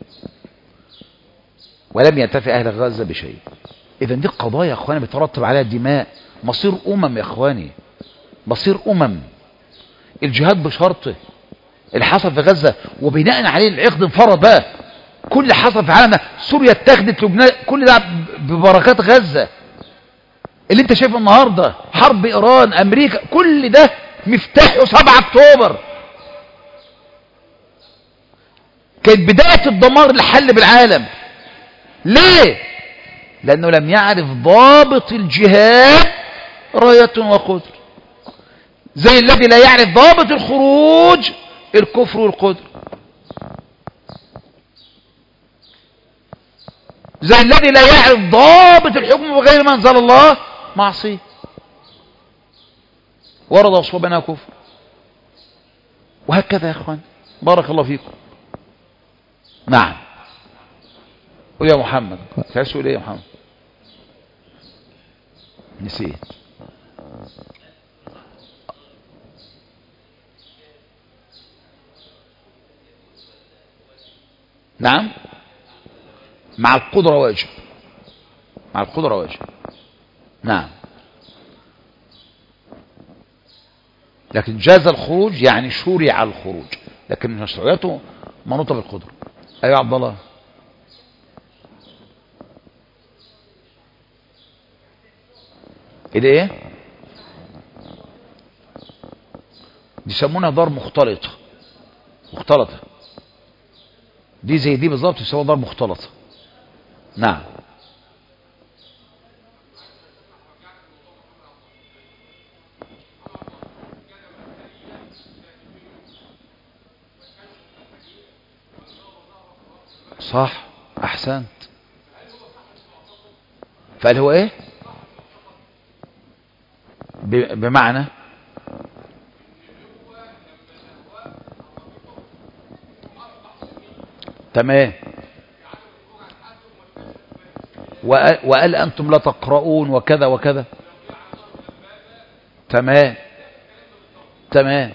[SPEAKER 1] ولم ينتفع أهل غزة بشيء. إذن دي قضايا يا أخواني بترتب عليها الدماء، مصير أمم يا أخواني، مصير أمم. الجهاد بشرطه اللي حصل في غزة وبناء عليه العقد انفرض بقى. كل اللي حصل في عالمنا، سوريا اتخذت، لبنان، كل ده ببركات غزة. اللي انت شايفه النهاردة حرب إيران أمريكا، كل ده مفتاحه سبعة أكتوبر. كانت بداية الدمار اللي حل بالعالم. ليه؟ لأنه لم يعرف ضابط الجهاد راية وقدر، زي الذي لا يعرف ضابط الخروج الكفر والقدر، زي الذي لا يعرف ضابط الحكم بغير ما انزل الله معصيه ورد أصوابنا كفر. وهكذا يا اخوان، بارك الله فيكم. نعم، قول يا محمد. تعال تقول ايه يا محمد؟ نسيت. نعم، مع القدرة واجب، مع القدرة واجب. نعم، لكن جاز الخروج يعني شرع الخروج، لكن مشروعيته منوطة بالقدرة. ايوه يا عبد الله. ايه ده؟ ايه بيسمونها دار مختلطة، مختلطة دي زي دي بالظبط، يسموها دار مختلطة. نعم، صح، احسنت. فقال هو ايه بمعنى تمام. وقال, وقال أنتم لا تقرؤون وكذا وكذا. تمام تمام.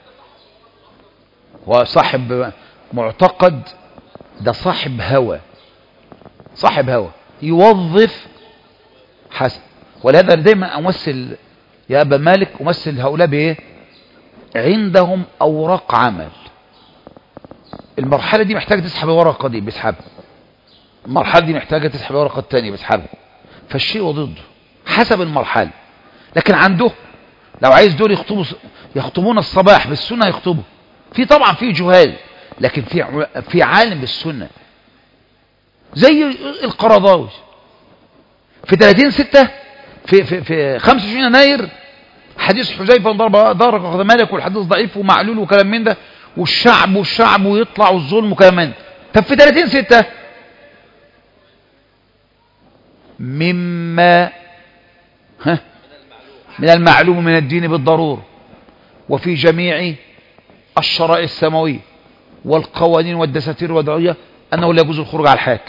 [SPEAKER 1] وصاحب معتقد ده صاحب هوى، صاحب هوى يوظف حسن. ولهذا دايما أمثل يا أبا مالك، أمثل هؤلاء بإيه؟ عندهم أوراق عمل. المرحلة دي محتاجة تسحب ورقة دي بيسحبها، المرحلة دي محتاجة تسحب ورقة التانية بيسحبها، فالشيء وضده حسب المرحلة. لكن عنده لو عايز دول يخطبوا يخطبون الصباح بالسنة يخطبوا. في طبعا في جهال، لكن في في عالم بالسنة زي القرضاوي في ثلاثين ستة في في في خمسة وعشرين يناير، حديث حذيفة ضرب دارك أخذ مالك، والحديث ضعيف ومعلول وكلام من ده، والشعب والشعب ويطلع والظلم وكلام من ده. طب في ثلاثين ستة مما ها من المعلوم من الدين بالضرورة وفي جميع الشرائع السماوية والقوانين والدساتير والدعوية أنه لا يجوز الخروج على الحاكم.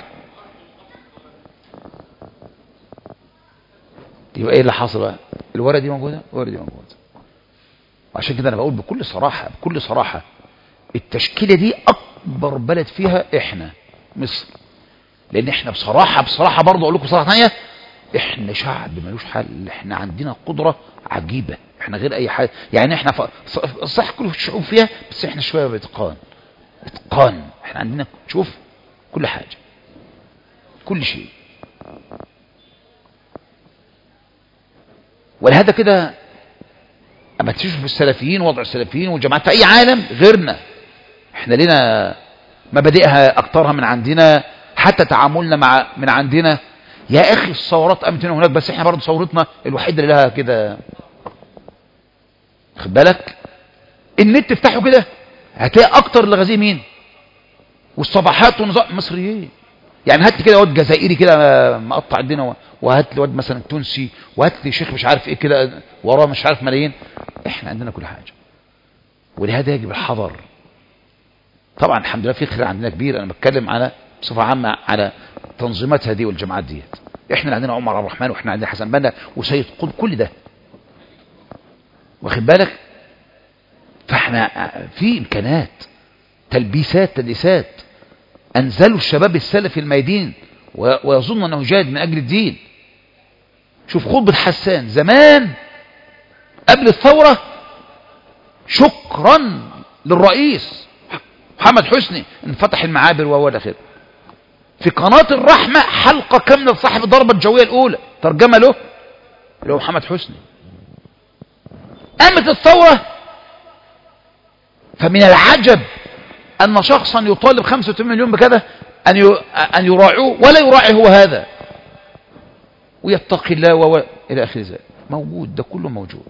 [SPEAKER 1] يبقى ايه اللي حصل بقى؟ الورقة دي موجودة، الورقة دي موجودة. وعشان كده انا بقول بكل صراحة بكل صراحة التشكيلة دي اكبر بلد فيها احنا مصر، لان احنا بصراحة بصراحة برضه اقول لكم صراحة ثانية، احنا شعب ملوش حل، احنا عندنا قدرة عجيبة، احنا غير اي حاجة. يعني احنا ف... صح كل الشعوب فيها، بس احنا شوية باتقان، اتقان. احنا عندنا شوف كل حاجة، كل شيء. ولهذا كده اما تشوف السلفيين وضع السلفيين والجماعات في اي عالم غيرنا، احنا لنا مبادئها اكترها من عندنا، حتى تعاملنا مع من عندنا. يا اخي الثورات قامت هنا وهناك، بس احنا برضه ثورتنا الوحيده اللي لها كده. خد بالك النت تفتحه كده هتلاقي اكتر اللي غازيه مين؟ والصباحات ونظام مصريين. يعني هات لي كده واد جزائري كده مقطع الدنيا، وهات لي واد مثلا تونسي، وهات لي شيخ مش عارف ايه كده وراه مش عارف ملايين. احنا عندنا كل حاجه، ولهذا يجب الحذر. طبعا الحمد لله في خير عندنا كبير، انا بتكلم على بصفه عامه على تنظيمات هذه والجماعات ديت. احنا عندنا عمر عبد الرحمن، واحنا عندنا حسن بنا وسيد قطب، كل ده واخد بالك. فاحنا في امكانات، تلبيسات تدليسات. انزلوا الشباب السلفي الميادين ويظن انه جاهد من اجل الدين. شوف خطبة حسان زمان قبل الثورة، شكرا للرئيس محمد حسني ان فتح المعابر وهو الاخر. في قناة الرحمة حلقة كاملة لصاحب الضربة الجوية الاولى ترجمة له اللي هو محمد حسني. قامت الثورة، فمن العجب أن شخصا يطالب خمسة وثمانين مليون بكذا أن أن يراعوه ولا يراعي هو هذا، ويتقي الله و إلى آخر ذلك. موجود، ده كله موجود.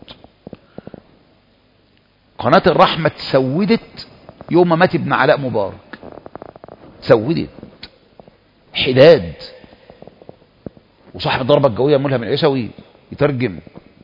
[SPEAKER 1] قناة الرحمة تسودت يوم ما مات ابن علاء مبارك، تسودت حداد. وصاحب الضربة الجوية ملهم العيسوي يترجم،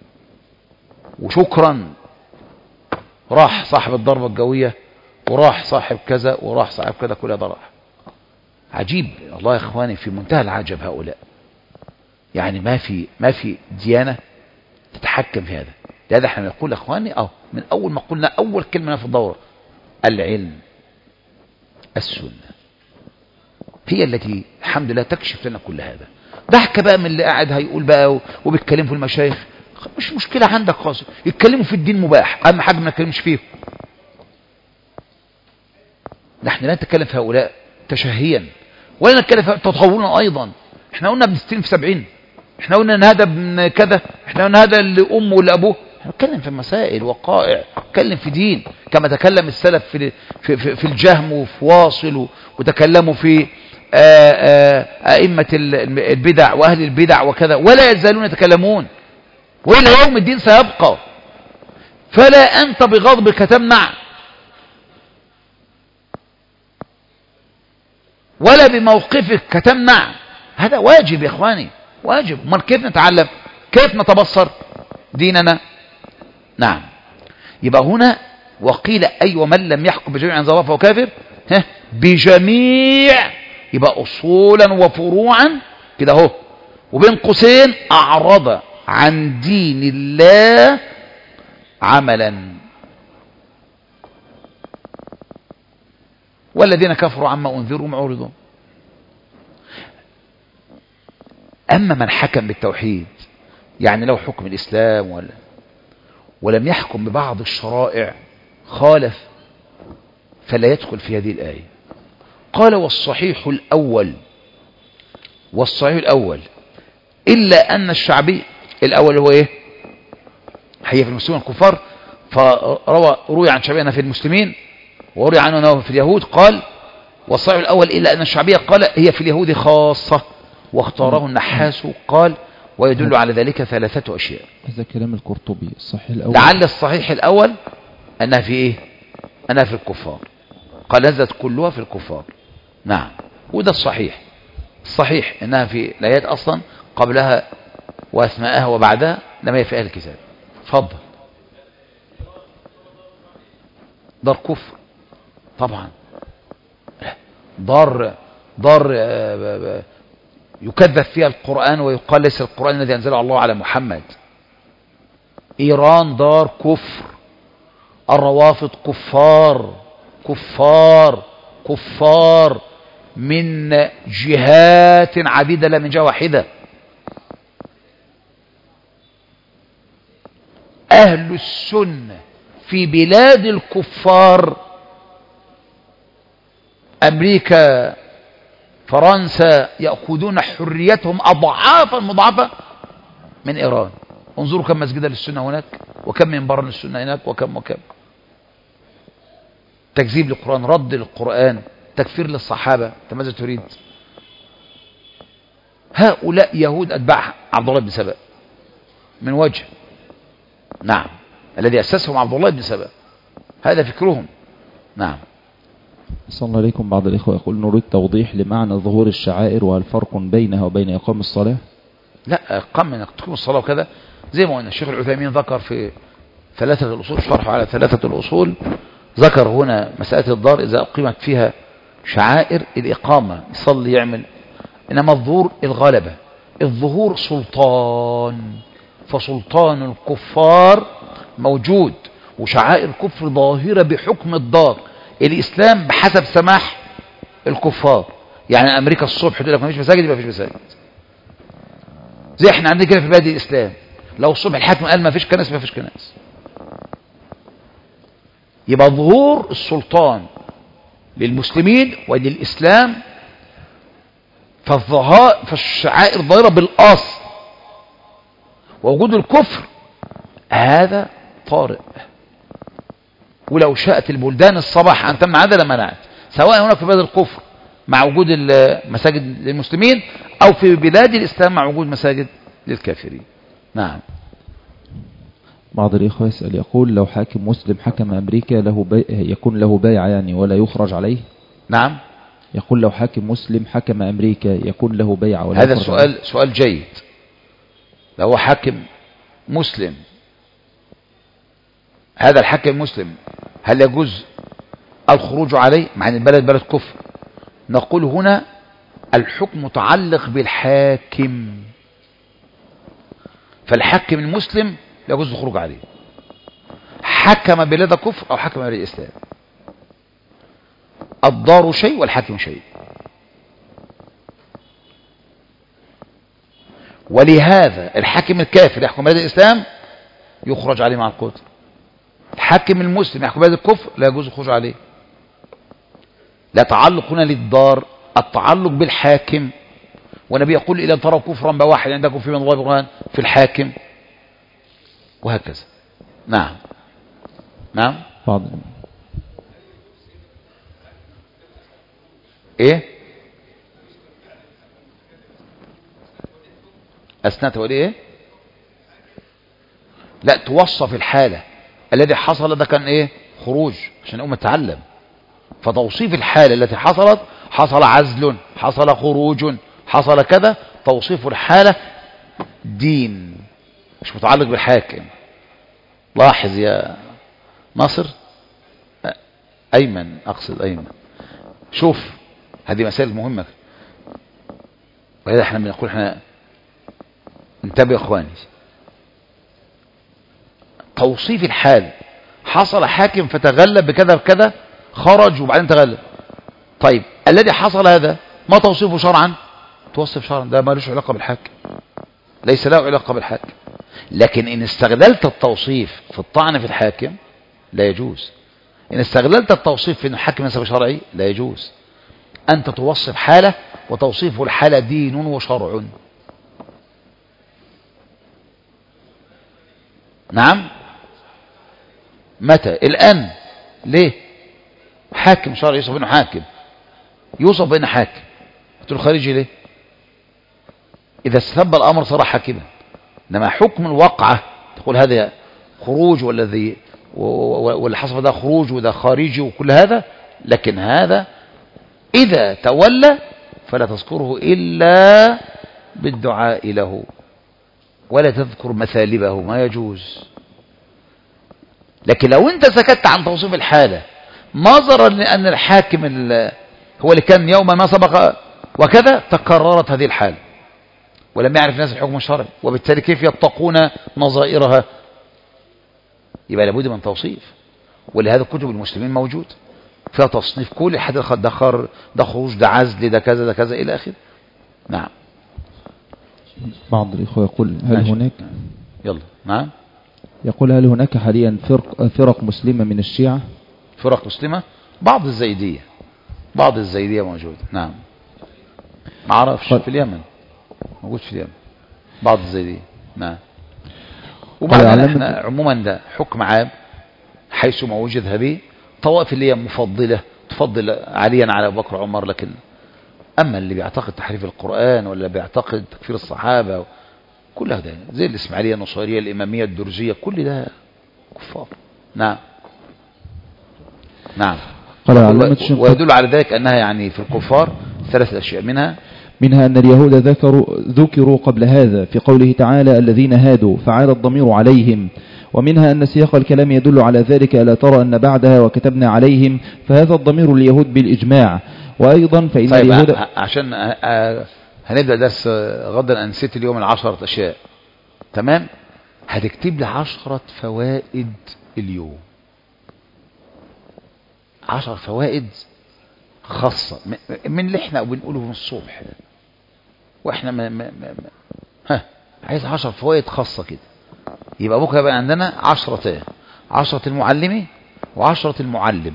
[SPEAKER 1] وشكرا راح صاحب الضربة الجوية وراح صاحب كذا وراح صاحب كذا، كل هذا راح. عجيب الله يا اخواني، في منتهى العجب هؤلاء. يعني ما في ما في ديانة تتحكم في هذا. لهذا احنا نقول يا اخواني اه من اول ما قلنا اول كلمة في الدورة، العلم السنة هي التي الحمد لله تكشف لنا كل هذا. ضحك بقى من اللي قاعد هيقول بقى وبيتكلم في المشايخ، مش مشكلة عندك خالص، يتكلموا في الدين مباح، اهم حاجة ما نتكلمش فيه. نحن لا نتكلم في هؤلاء تشهيا ولا نتكلم في تطورنا ايضا. احنا قلنا ابن ستين في سبعين، احنا قلنا ان هذا ابن كذا، احنا قلنا هذا اللي امه واللي ابوه. احنا نتكلم في مسائل وقائع، نتكلم في دين كما تكلم السلف في في في, في الجهم وفي واصل، وتكلموا في آآ آآ ائمه البدع واهل البدع وكذا، ولا يزالون يتكلمون، والى يوم الدين سيبقى. فلا انت بغضبك تمنع ولا بموقفك تمنع. هذا واجب يا اخواني، واجب. امال كيف نتعلم؟ كيف نتبصر ديننا؟ نعم. يبقى هنا وقيل اي ومن لم يحكم بجميع انزل الله فهو كافر، ها بجميع، يبقى اصولا وفروعا كده اهو، وبين قوسين اعرض عن دين الله عملا. والذين كفروا عما انذروا معرضون. اما من حكم بالتوحيد، يعني لو حكم الاسلام ولا ولم يحكم ببعض الشرائع خالف، فلا يدخل في هذه الايه. قال والصحيح الاول، والصحيح الاول الا ان الشعبي الاول هو ايه؟ هي في المسلمين الكفار، فروى روي عن شعبي انه في المسلمين وروي عنه انه في اليهود. قال والصحيح الاول الا ان الشعبيه قال هي في اليهود خاصه، واختاره النحاس. قال ويدل على ذلك ثلاثه اشياء.
[SPEAKER 2] هذا كلام القرطبي. الصحيح الاول
[SPEAKER 1] لعل الصحيح الاول انها في ايه؟ انها في الكفار. قال نزلت كلها في الكفار. نعم، وده الصحيح. الصحيح انها في الايات اصلا قبلها واثناءها وبعدها لما هي في اهل الكتاب. اتفضل. دار كفر طبعا، دار دار يكذب فيها القرآن ويقال ليس القرآن الذي أنزله الله على محمد. إيران دار كفر، الروافض كفار كفار كفار من جهات عديدة لا من جهة واحدة. أهل السنة في بلاد الكفار، أمريكا فرنسا، يأخذون حريتهم أضعافا مضاعفة من إيران. انظروا كم مسجدا للسنة هناك، وكم منبرا للسنة هناك، وكم وكم. تكذيب للقرآن، رد للقرآن، تكفير للصحابة. انت ماذا تريد؟ هؤلاء يهود أتباع عبد الله بن سبأ من وجه. نعم، الذي أسسهم عبد الله بن سبأ، هذا فكرهم. نعم.
[SPEAKER 2] صلى الله عليكم. بعض الإخوة يقول نريد توضيح لمعنى ظهور الشعائر وهل فرق بينها وبين إقام الصلاة؟
[SPEAKER 1] لا، إقام انك تقيم الصلاة وكذا، زي ما قلنا الشيخ العثيمين ذكر في ثلاثة الأصول، شرحه على ثلاثة الأصول، ذكر هنا مسألة الدار إذا أقيمت فيها شعائر الإقامة يصلي يعمل، إنما الظهور الغلبة. الظهور سلطان، فسلطان الكفار موجود، وشعائر الكفر ظاهرة بحكم الدار. الإسلام بحسب سماح الكفار. يعني أمريكا الصبح تقول لك ما فيش مساجد، يبقى ما فيش مساجد. زي احنا عندنا كده في بلاد الإسلام، لو الصبح الحاكم قال ما فيش كنائس، ما فيش كنائس. يبقى ظهور السلطان للمسلمين وللإسلام، فالظهار فالشعائر ظاهرة بالأصل، ووجود الكفر هذا طارئ. ولو شاءت البلدان الصباح أن تمنع هذا لمنعت، سواء هناك في بلاد الكفر مع وجود المساجد للمسلمين، أو في بلاد الإسلام مع وجود مساجد للكافرين. نعم.
[SPEAKER 2] بعض الإخوة يسأل يقول لو حاكم مسلم حكم أمريكا له بي... يكون له بايع يعني ولا يخرج عليه؟
[SPEAKER 1] نعم.
[SPEAKER 2] يقول لو حاكم مسلم حكم أمريكا يكون له بيع ولا
[SPEAKER 1] هذا
[SPEAKER 2] يخرج
[SPEAKER 1] سؤال
[SPEAKER 2] عليه؟
[SPEAKER 1] سؤال جيد. لو حاكم مسلم، هذا الحاكم المسلم هل يجوز الخروج عليه مع ان البلد بلد كفر؟ نقول هنا الحكم متعلق بالحاكم، فالحاكم المسلم لا يجوز الخروج عليه، حكم بلاد كفر او حكم بلاد الاسلام. الدار شيء والحاكم شيء. ولهذا الحاكم الكافر يحكم بلاد الاسلام يخرج عليه مع القتل. الحاكم المسلم يحكم بلاد الكفر لا يجوز الخروج عليه. لا تعلق هنا للدار، التعلق بالحاكم. والنبي يقول إذا تروا كفرا بواحد عندكم في من الله برهان في الحاكم، وهكذا. نعم. نعم.
[SPEAKER 2] فاضل.
[SPEAKER 1] ايه أثناء تقول ايه؟ لا، توصف الحالة الذي حصل ده كان ايه؟ خروج، عشان أقوم أتعلم. فتوصيف الحالة التي حصلت، حصل عزل، حصل خروج، حصل كذا، توصيف الحالة دين، مش متعلق بالحاكم. لاحظ يا ناصر، أيمن أقصد أيمن، شوف هذه مسائل مهمة، وهذا احنا بنقول احنا انتبه يا اخواني. توصيف الحال، حصل حاكم فتغلب بكذا بكذا، خرج وبعدين تغلب. طيب الذي حصل هذا ما توصيفه شرعا؟ توصف شرعا، ده ما لهش علاقة بالحاكم، ليس له علاقة بالحاكم. لكن إن استغللت التوصيف في الطعن في الحاكم لا يجوز. إن استغللت التوصيف في أن الحاكم نسب شرعي لا يجوز. أنت توصف حالة، وتوصيف الحالة دين وشرع. نعم. متى؟ الآن. ليه؟ حاكم شرعي يوصف بأنه حاكم، يوصف بأنه حاكم، قلت له خارجي ليه؟ إذا استثب الأمر صار حاكما. إنما حكم الوقعة تقول هذا خروج، والذي واللي حصل ده خروج وده خارجي وكل هذا، لكن هذا إذا تولى فلا تذكره إلا بالدعاء له، ولا تذكر مثالبه، ما يجوز. لكن لو أنت سكت عن توصيف الحالة نظرا لأن الحاكم هو اللي كان يوم ما سبق وكذا، تكررت هذه الحالة ولم يعرف الناس الحكم الشرعي، وبالتالي كيف يتقون نظائرها؟ يبقى لابد من توصيف. ولهذا كتب المسلمين موجود فيها تصنيف كل حد، ده خر، ده خروج، ده عزل، ده كذا، ده كذا إلى آخره. نعم.
[SPEAKER 2] بعض الإخوة يقول هل
[SPEAKER 1] ماشي.
[SPEAKER 2] هناك
[SPEAKER 1] يلا. نعم.
[SPEAKER 2] يقول هل هناك حاليا فرق فرق مسلمة من الشيعة؟
[SPEAKER 1] فرق مسلمة، بعض الزيدية، بعض الزيدية موجود. نعم. ما اعرفش، في اليمن موجود، في اليمن بعض الزيدية. نعم. وبعدين احنا عموما ده حكم عام حيث ما وجد هذه طوائف اللي هي مفضلة تفضل عليا على أبو بكر وعمر، لكن أما اللي بيعتقد تحريف القرآن ولا بيعتقد تكفير الصحابة كل هذا زي الإسماعيلية النصيرية الإمامية الدرزية كل ده كفار. نعم نعم. ويدل على ذلك أنها يعني في الكفار ثلاثة أشياء، منها
[SPEAKER 2] منها أن اليهود ذكروا, ذكروا قبل هذا في قوله تعالى الذين هادوا فعال الضمير عليهم، ومنها أن سياق الكلام يدل على ذلك ألا ترى أن بعدها وكتبنا عليهم فهذا الضمير اليهود بالإجماع. وأيضا فإن
[SPEAKER 1] طيب
[SPEAKER 2] اليهود
[SPEAKER 1] عشان هنبدأ درس غدا نسيت اليوم العشرة أشياء تمام، هتكتب لي عشرة فوائد اليوم، عشر فوائد خاصة من اللي احنا بنقوله من الصبح واحنا ما ما ما ها عايز عشر فوائد خاصة كده، يبقى بكره يبقى عندنا عشرتين، عشرة المعلمة وعشرة المعلم.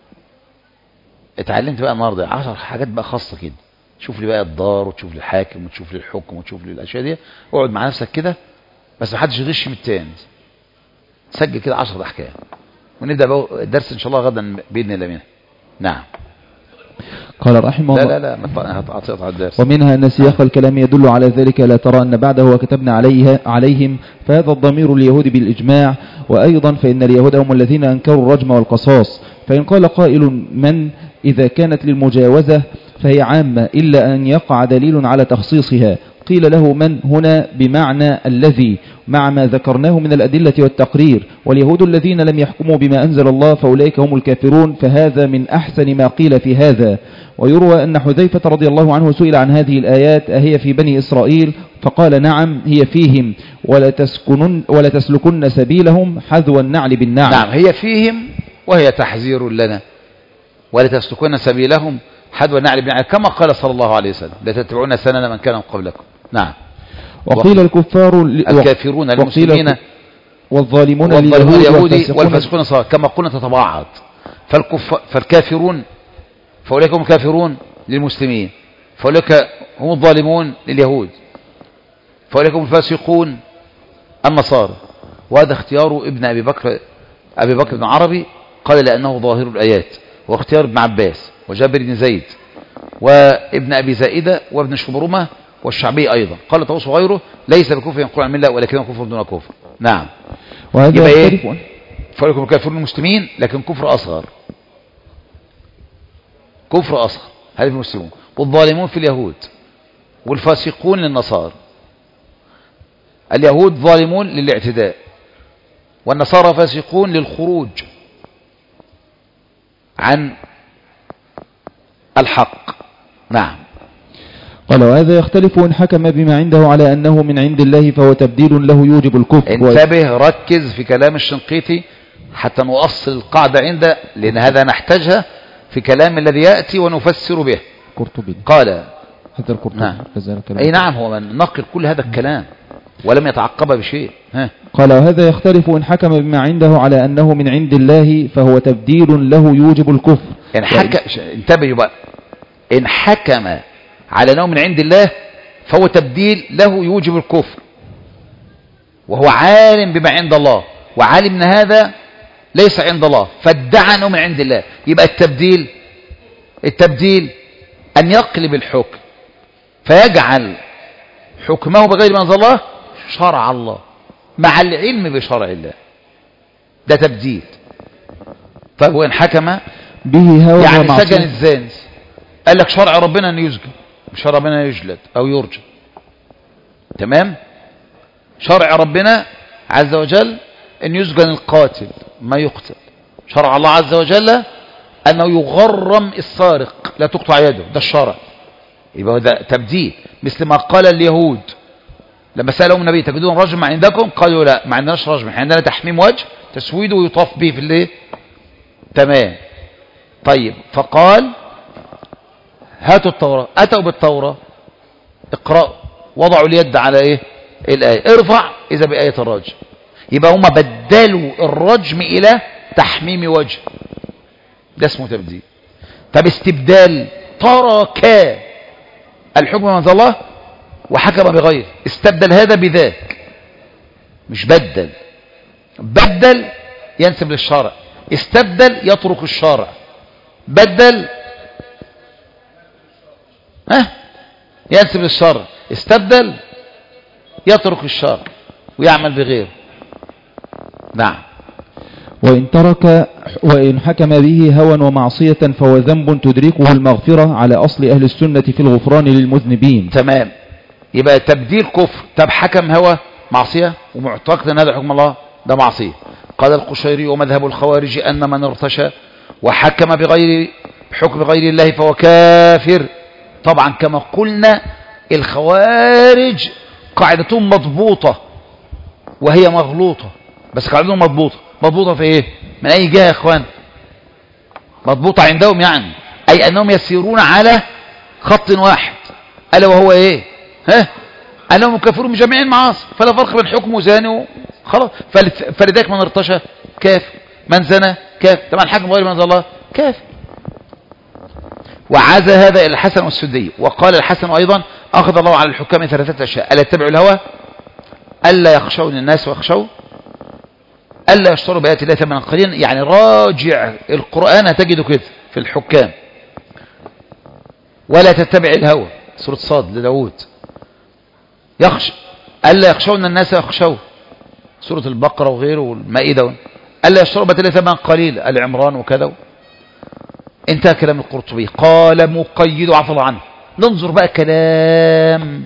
[SPEAKER 1] اتعلمت بقى النهارده عشر حاجات بقى خاصة كده، شوف لي بقى الدار وتشوف لي الحاكم وتشوف لي الحكم وتشوف لي الاشياء دي، اقعد مع نفسك كده بس ما حدش يغش من التاني، سجل كده عشرة احكام ونبدا بقى الدرس ان شاء الله غدا باذن الله منها. نعم.
[SPEAKER 2] قال رحمه
[SPEAKER 1] لا
[SPEAKER 2] الله
[SPEAKER 1] لا لا ما هتقطع الدرس.
[SPEAKER 2] ومنها أن سياق الكلام يدل على ذلك لا ترى أن بعده وكتبنا عليها عليهم فهذا الضمير اليهود بالإجماع. وأيضا فإن اليهود هم الذين أنكروا الرجم والقصاص، فإن قال قائل من إذا كانت للمجاوزة فهي عامة إلا أن يقع دليل على تخصيصها، قيل له من هنا بمعنى الذي مع ما ذكرناه من الأدلة والتقرير، واليهود الذين لم يحكموا بما أنزل الله فأولئك هم الكافرون، فهذا من أحسن ما قيل في هذا. ويروى أن حذيفة رضي الله عنه سئل عن هذه الآيات أهي في بني إسرائيل فقال نعم هي فيهم ولا تسكنن ولا تسلكن سبيلهم حذو النعل بالنعل.
[SPEAKER 1] نعم هي فيهم وهي تحذير لنا، ولا تسلكن سبيلهم حذو النعل بالنعل كما قال صلى الله عليه وسلم لتتبعون سنن من كان قبلكم. نعم.
[SPEAKER 2] وقيل الكفار
[SPEAKER 1] الكافرون المسلمين
[SPEAKER 2] والظالمون
[SPEAKER 1] اليهود والفاسقون كما قلنا تتباعد، فالكافرون فأولئك هم الكافرون للمسلمين، فأولئك هم الظالمون لليهود، فأولئك هم الفاسقون النصارى. وهذا اختيار ابن أبي بكر أبي بكر بن عربي قال لأنه ظاهر الآيات، واختيار ابن عباس وجابر بن زيد وابن أبي زائدة وابن شبرمة والشعبي أيضا. قال طاووس وغيره ليس بكفر ينقل عن المله ولكنه كفر دون كفر. نعم.
[SPEAKER 2] وهذا
[SPEAKER 1] ايه فأولئك الكافرون المسلمين لكن كفر أصغر، كفر أصغر هذه المسلمون، والظالمون في اليهود والفاسقون للنصارى. اليهود ظالمون للاعتداء والنصارى فاسقون للخروج عن الحق. نعم.
[SPEAKER 2] قال وهذا يختلف إن حكم بما عنده على أنه من عند الله فهو تبديل له يوجب الكفر.
[SPEAKER 1] انتبه ركز في كلام الشنقيطي حتى نؤصل القاعدة عنده، لأن هذا نحتاجها في كلام الذي يأتي ونفسر به.
[SPEAKER 2] قرطبي
[SPEAKER 1] قال
[SPEAKER 2] هذا القرطبي
[SPEAKER 1] نعم. أي نعم هو من نقل كل هذا الكلام ولم يتعقب بشيء. ها.
[SPEAKER 2] قال وهذا يختلف إن حكم بما عنده على أنه من عند الله فهو تبديل له يوجب الكفر.
[SPEAKER 1] إن حكم انتبه بقى، إن حكم على أنه من عند الله فهو تبديل له يوجب الكفر، وهو عالم بما عند الله وعالم أن هذا ليس عند الله فادعى أنه من عند الله، يبقى التبديل التبديل أن يقلب الحكم فيجعل حكمه بغير ما أنزل الله شرع الله مع العلم بشرع الله، ده تبديل. طيب وإن حكم
[SPEAKER 2] به هو
[SPEAKER 1] يعني سجن الزاني قال لك شرع ربنا أن يسجن، شرع ربنا يجلد أو يرجم، تمام؟ شرع ربنا عز وجل أن يسجن القاتل ما يقتل، شرع الله عز وجل أنه يغرم السارق لا تقطع يده، ده الشرع. يبقى ده تبديل، مثل ما قال اليهود لما سألهم النبي تجدون رجم عندكم قالوا لا ما عندناش رجم، احنا عندنا تحميم وجه تسويده ويطاف به في الليل، تمام. طيب فقال هاتوا التوراة، أتوا بالتوراة اقرأوا وضعوا اليد على ايه الآية ارفع إذا بآية الرجم، يبقى هم بدلوا الرجم إلى تحميم وجه، ده اسمه تبديل. طب استبدال ترك الحكم من الله وحكم بغيره، استبدل هذا بذاك مش بدل. بدل ينسب للشارع، استبدل يترك الشارع، بدل ها ينسب للشارع، استبدل يترك الشارع ويعمل بغيره. نعم.
[SPEAKER 2] وإن ترك وإن حكم به هوى ومعصية فهو ذنب تدركه المغفرة على أصل أهل السنة في الغفران للمذنبين.
[SPEAKER 1] تمام. يبقى تبديل كفر. طب حكم هوى معصية ومعتقد أن هذا حكم الله، ده معصية. قال القشيري ومذهب الخوارج أن من ارتشى وحكم بغير حكم بغير الله فهو كافر. طبعا كما قلنا الخوارج قاعدتهم مضبوطة وهي مغلوطة، بس قاعدتهم مضبوطة. مضبوطة في ايه؟ من اي جهة يا اخوان؟ مضبوطة عندهم يعني اي انهم يسيرون على خط واحد، الا وهو ايه؟ ها؟ انهم كافرون بجميع المعاصي، فلا فرق بين حكم وزاني خلاص. فلذلك من ارتشى كافر، من زنى كافر. طبعا الحكم غير من انزل الله كافر. وعزى هذا الى الحسن والسدي. وقال الحسن ايضا اخذ الله على الحكام ثلاثة اشياء: الا يتبعوا الهوى، الا يخشون الناس ويخشوا، الا يشتروا بآيات الله ثمنا قليلا. يعني راجع القرآن هتجده كده في الحكام. ولا تتبع الهوى، سورة صاد لداود. يخشى الا يخشون الناس ويخشوا، سورة البقرة وغيره والمائدة. الا يشتروا بآيات الله ثمنا قليلا، العمران وكذا. انتهى كلام القرطبي. قال مقيد عفى الله عنه. ننظر بقى كلام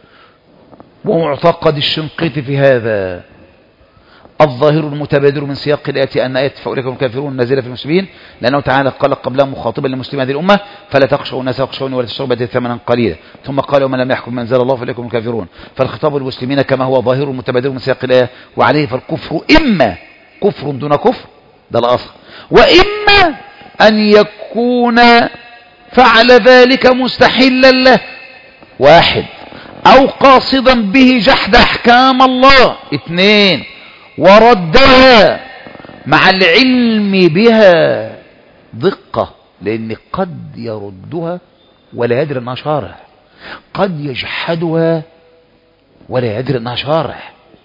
[SPEAKER 1] ومعتقد الشنقيطي في هذا. الظاهر المتبادر من سياق الآية أن آية فأولئك هم الكافرون نازلة في المسلمين، لأنه تعالى قال قبلها مخاطبا للمسلمين هذه الأمة: فلا تخشوا الناس واخشوني ولا تشتروا بآياتي ثمنا قليلا. ثم قال: ومن لم يحكم بما أنزل الله فأولئك هم الكافرون. فالخطاب للمسلمين كما هو ظاهر متبادر من سياق الآية، وعليه فالكفر إما كفر دون كفر، ده الأصل، وإما أن يكون فعل ذلك مستحلا له، واحد، أو قاصدا به جحد أحكام الله، اثنين، وردها مع العلم بها. دقة، لأن قد يردها ولا يدري أنها شارع، قد يجحدها ولا يدري أنها شارع.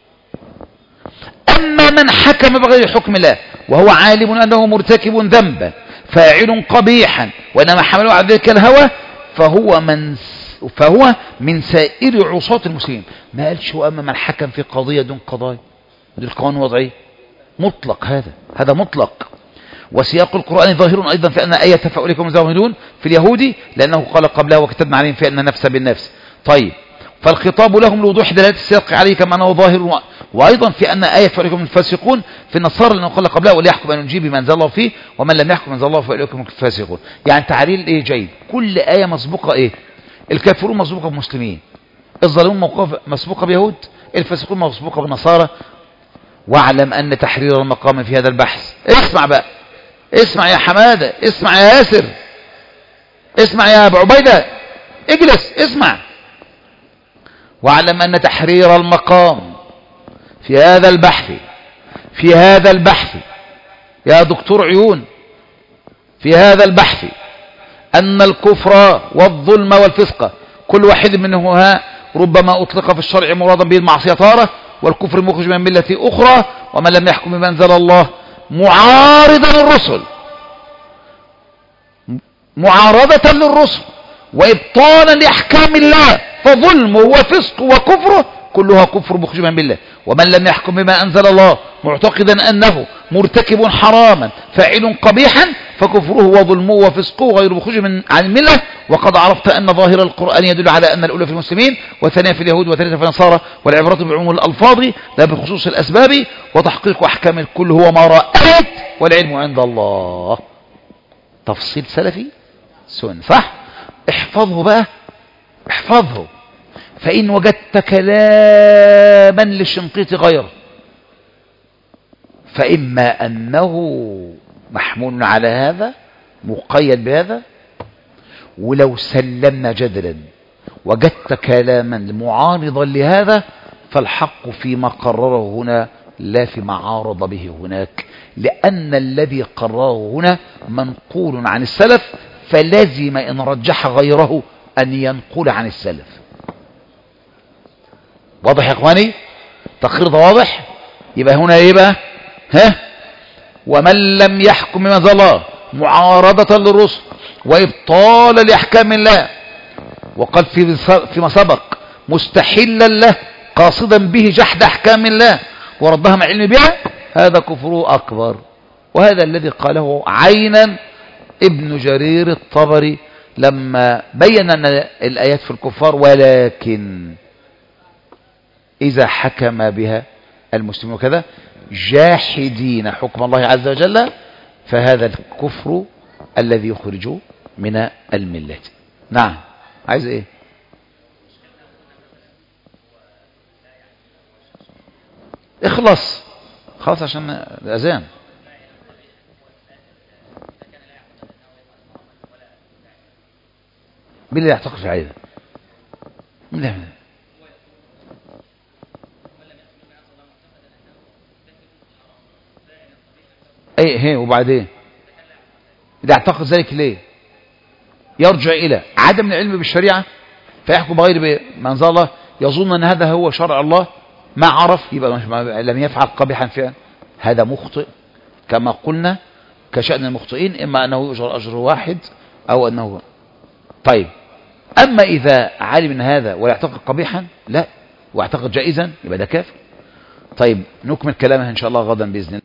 [SPEAKER 1] أما من حكم بغير حكم الله وهو عالم أنه مرتكب ذنبا فاعل قبيحا وإنما حمله على ذلك الهوى فهو من فهو من سائر عصاة المسلمين. ما قالش وأما من حكم في قضية دون قضايا، دي القانون الوضعي مطلق، هذا هذا مطلق. وسياق القرآن ظاهر أيضا في أن آية فأولئك هم الظالمون في اليهود، لأنه قال قبلها وكتبنا عليهم في أن النفس بالنفس. طيب، فالخطاب لهم لوضوح دلالة السياق عليه كما أنه ظاهر، وأيضا في أن آية فأولئك هم الفاسقون في النصارى، لأنه قال قبلها وليحكم أن نجيب بما أنزل الله فيه ومن لم يحكم أنزل الله فأولئك هم الفاسقون. يعني تعليل إيه جيد، كل آية مسبوقة إيه؟ الكافرون مسبوقة بمسلمين، الظالمون مسبوقة بيهود، الفاسقون مسبوقة بالنصارى. واعلم أن تحرير المقام في هذا البحث، اسمع بقى، اسمع يا حمادة، اسمع يا ياسر، اسمع يا أبو عبيدة، اجلس اسمع. واعلم أن تحرير المقام في هذا البحث في هذا البحث يا دكتور عيون، في هذا البحث أن الكفر والظلم والفسق كل واحد منهما ربما أطلق في الشرع مرادا به المعصية تارة، والكفر مخرج من ملة أخرى، ومن لم يحكم بما أنزل الله معارضا للرسل معارضة للرسل وإبطالا لأحكام الله، فظلمه وفسقه وكفره كلها كفر مخرج من ملة. ومن لم يحكم بما أنزل الله معتقدا أنه مرتكب حراما فاعل قبيحا فكفره وظلمه وفسقه غير مخرج من عن الملة. وقد عرفت أن ظاهر القرآن يدل على أن الأولى في المسلمين والثانية في اليهود والثالثة في النصارى، والعبرة بعموم الألفاظ لا بخصوص الأسباب، وتحقيق أحكام الكل هو ما رأيت والعلم عند الله. تفصيل سلفي سنة، صح؟ احفظه بقى، احفظه. فإن وجدت كلاما للشنقيطي غيره فإما أنه محمول على هذا مقيد بهذا، ولو سلمنا جدلا وجدت كلاما معارضا لهذا فالحق فيما قرره هنا لا فيما عارض به هناك، لأن الذي قرره هنا منقول عن السلف، فلازم إن رجح غيره أن ينقل عن السلف. واضح يا إخواني؟ تقرير ده واضح. يبقى هنا ايه بقى؟ ها ومن لم يحكم بما أنزل الله معارضة للرسل وإبطالا لأحكام الله، وقال في فيما سبق مستحلا له قاصدا به جحد أحكام الله وردها مع علم بها، هذا كفره أكبر. وهذا الذي قاله عينا ابن جرير الطبري لما بين أن الآيات في الكفار ولكن إذا حكم بها المسلمون كذا جاحدين حكم الله عز وجل فهذا الكفر الذي يخرجه من الملة. نعم عايز ايه؟ اخلص خلاص عشان الأذان. مين اللي يعتقد في عيدة؟ مين اللي ايه هي وبعدين إذا اعتقد ذلك ليه؟ يرجع إلى عدم العلم بالشريعة فيحكم بغير ما أنزل الله، يظن أن هذا هو شرع الله، ما عرف يبقى لم يفعل قبيحا فعلا، هذا مخطئ كما قلنا كشأن المخطئين، إما أنه يؤجر أجر واحد أو أنه طيب. أما إذا علم من هذا ولا يعتقد قبيحا لا واعتقد جائزا يبقى ده كافر. طيب نكمل كلامها إن شاء الله غدا بإذن الله.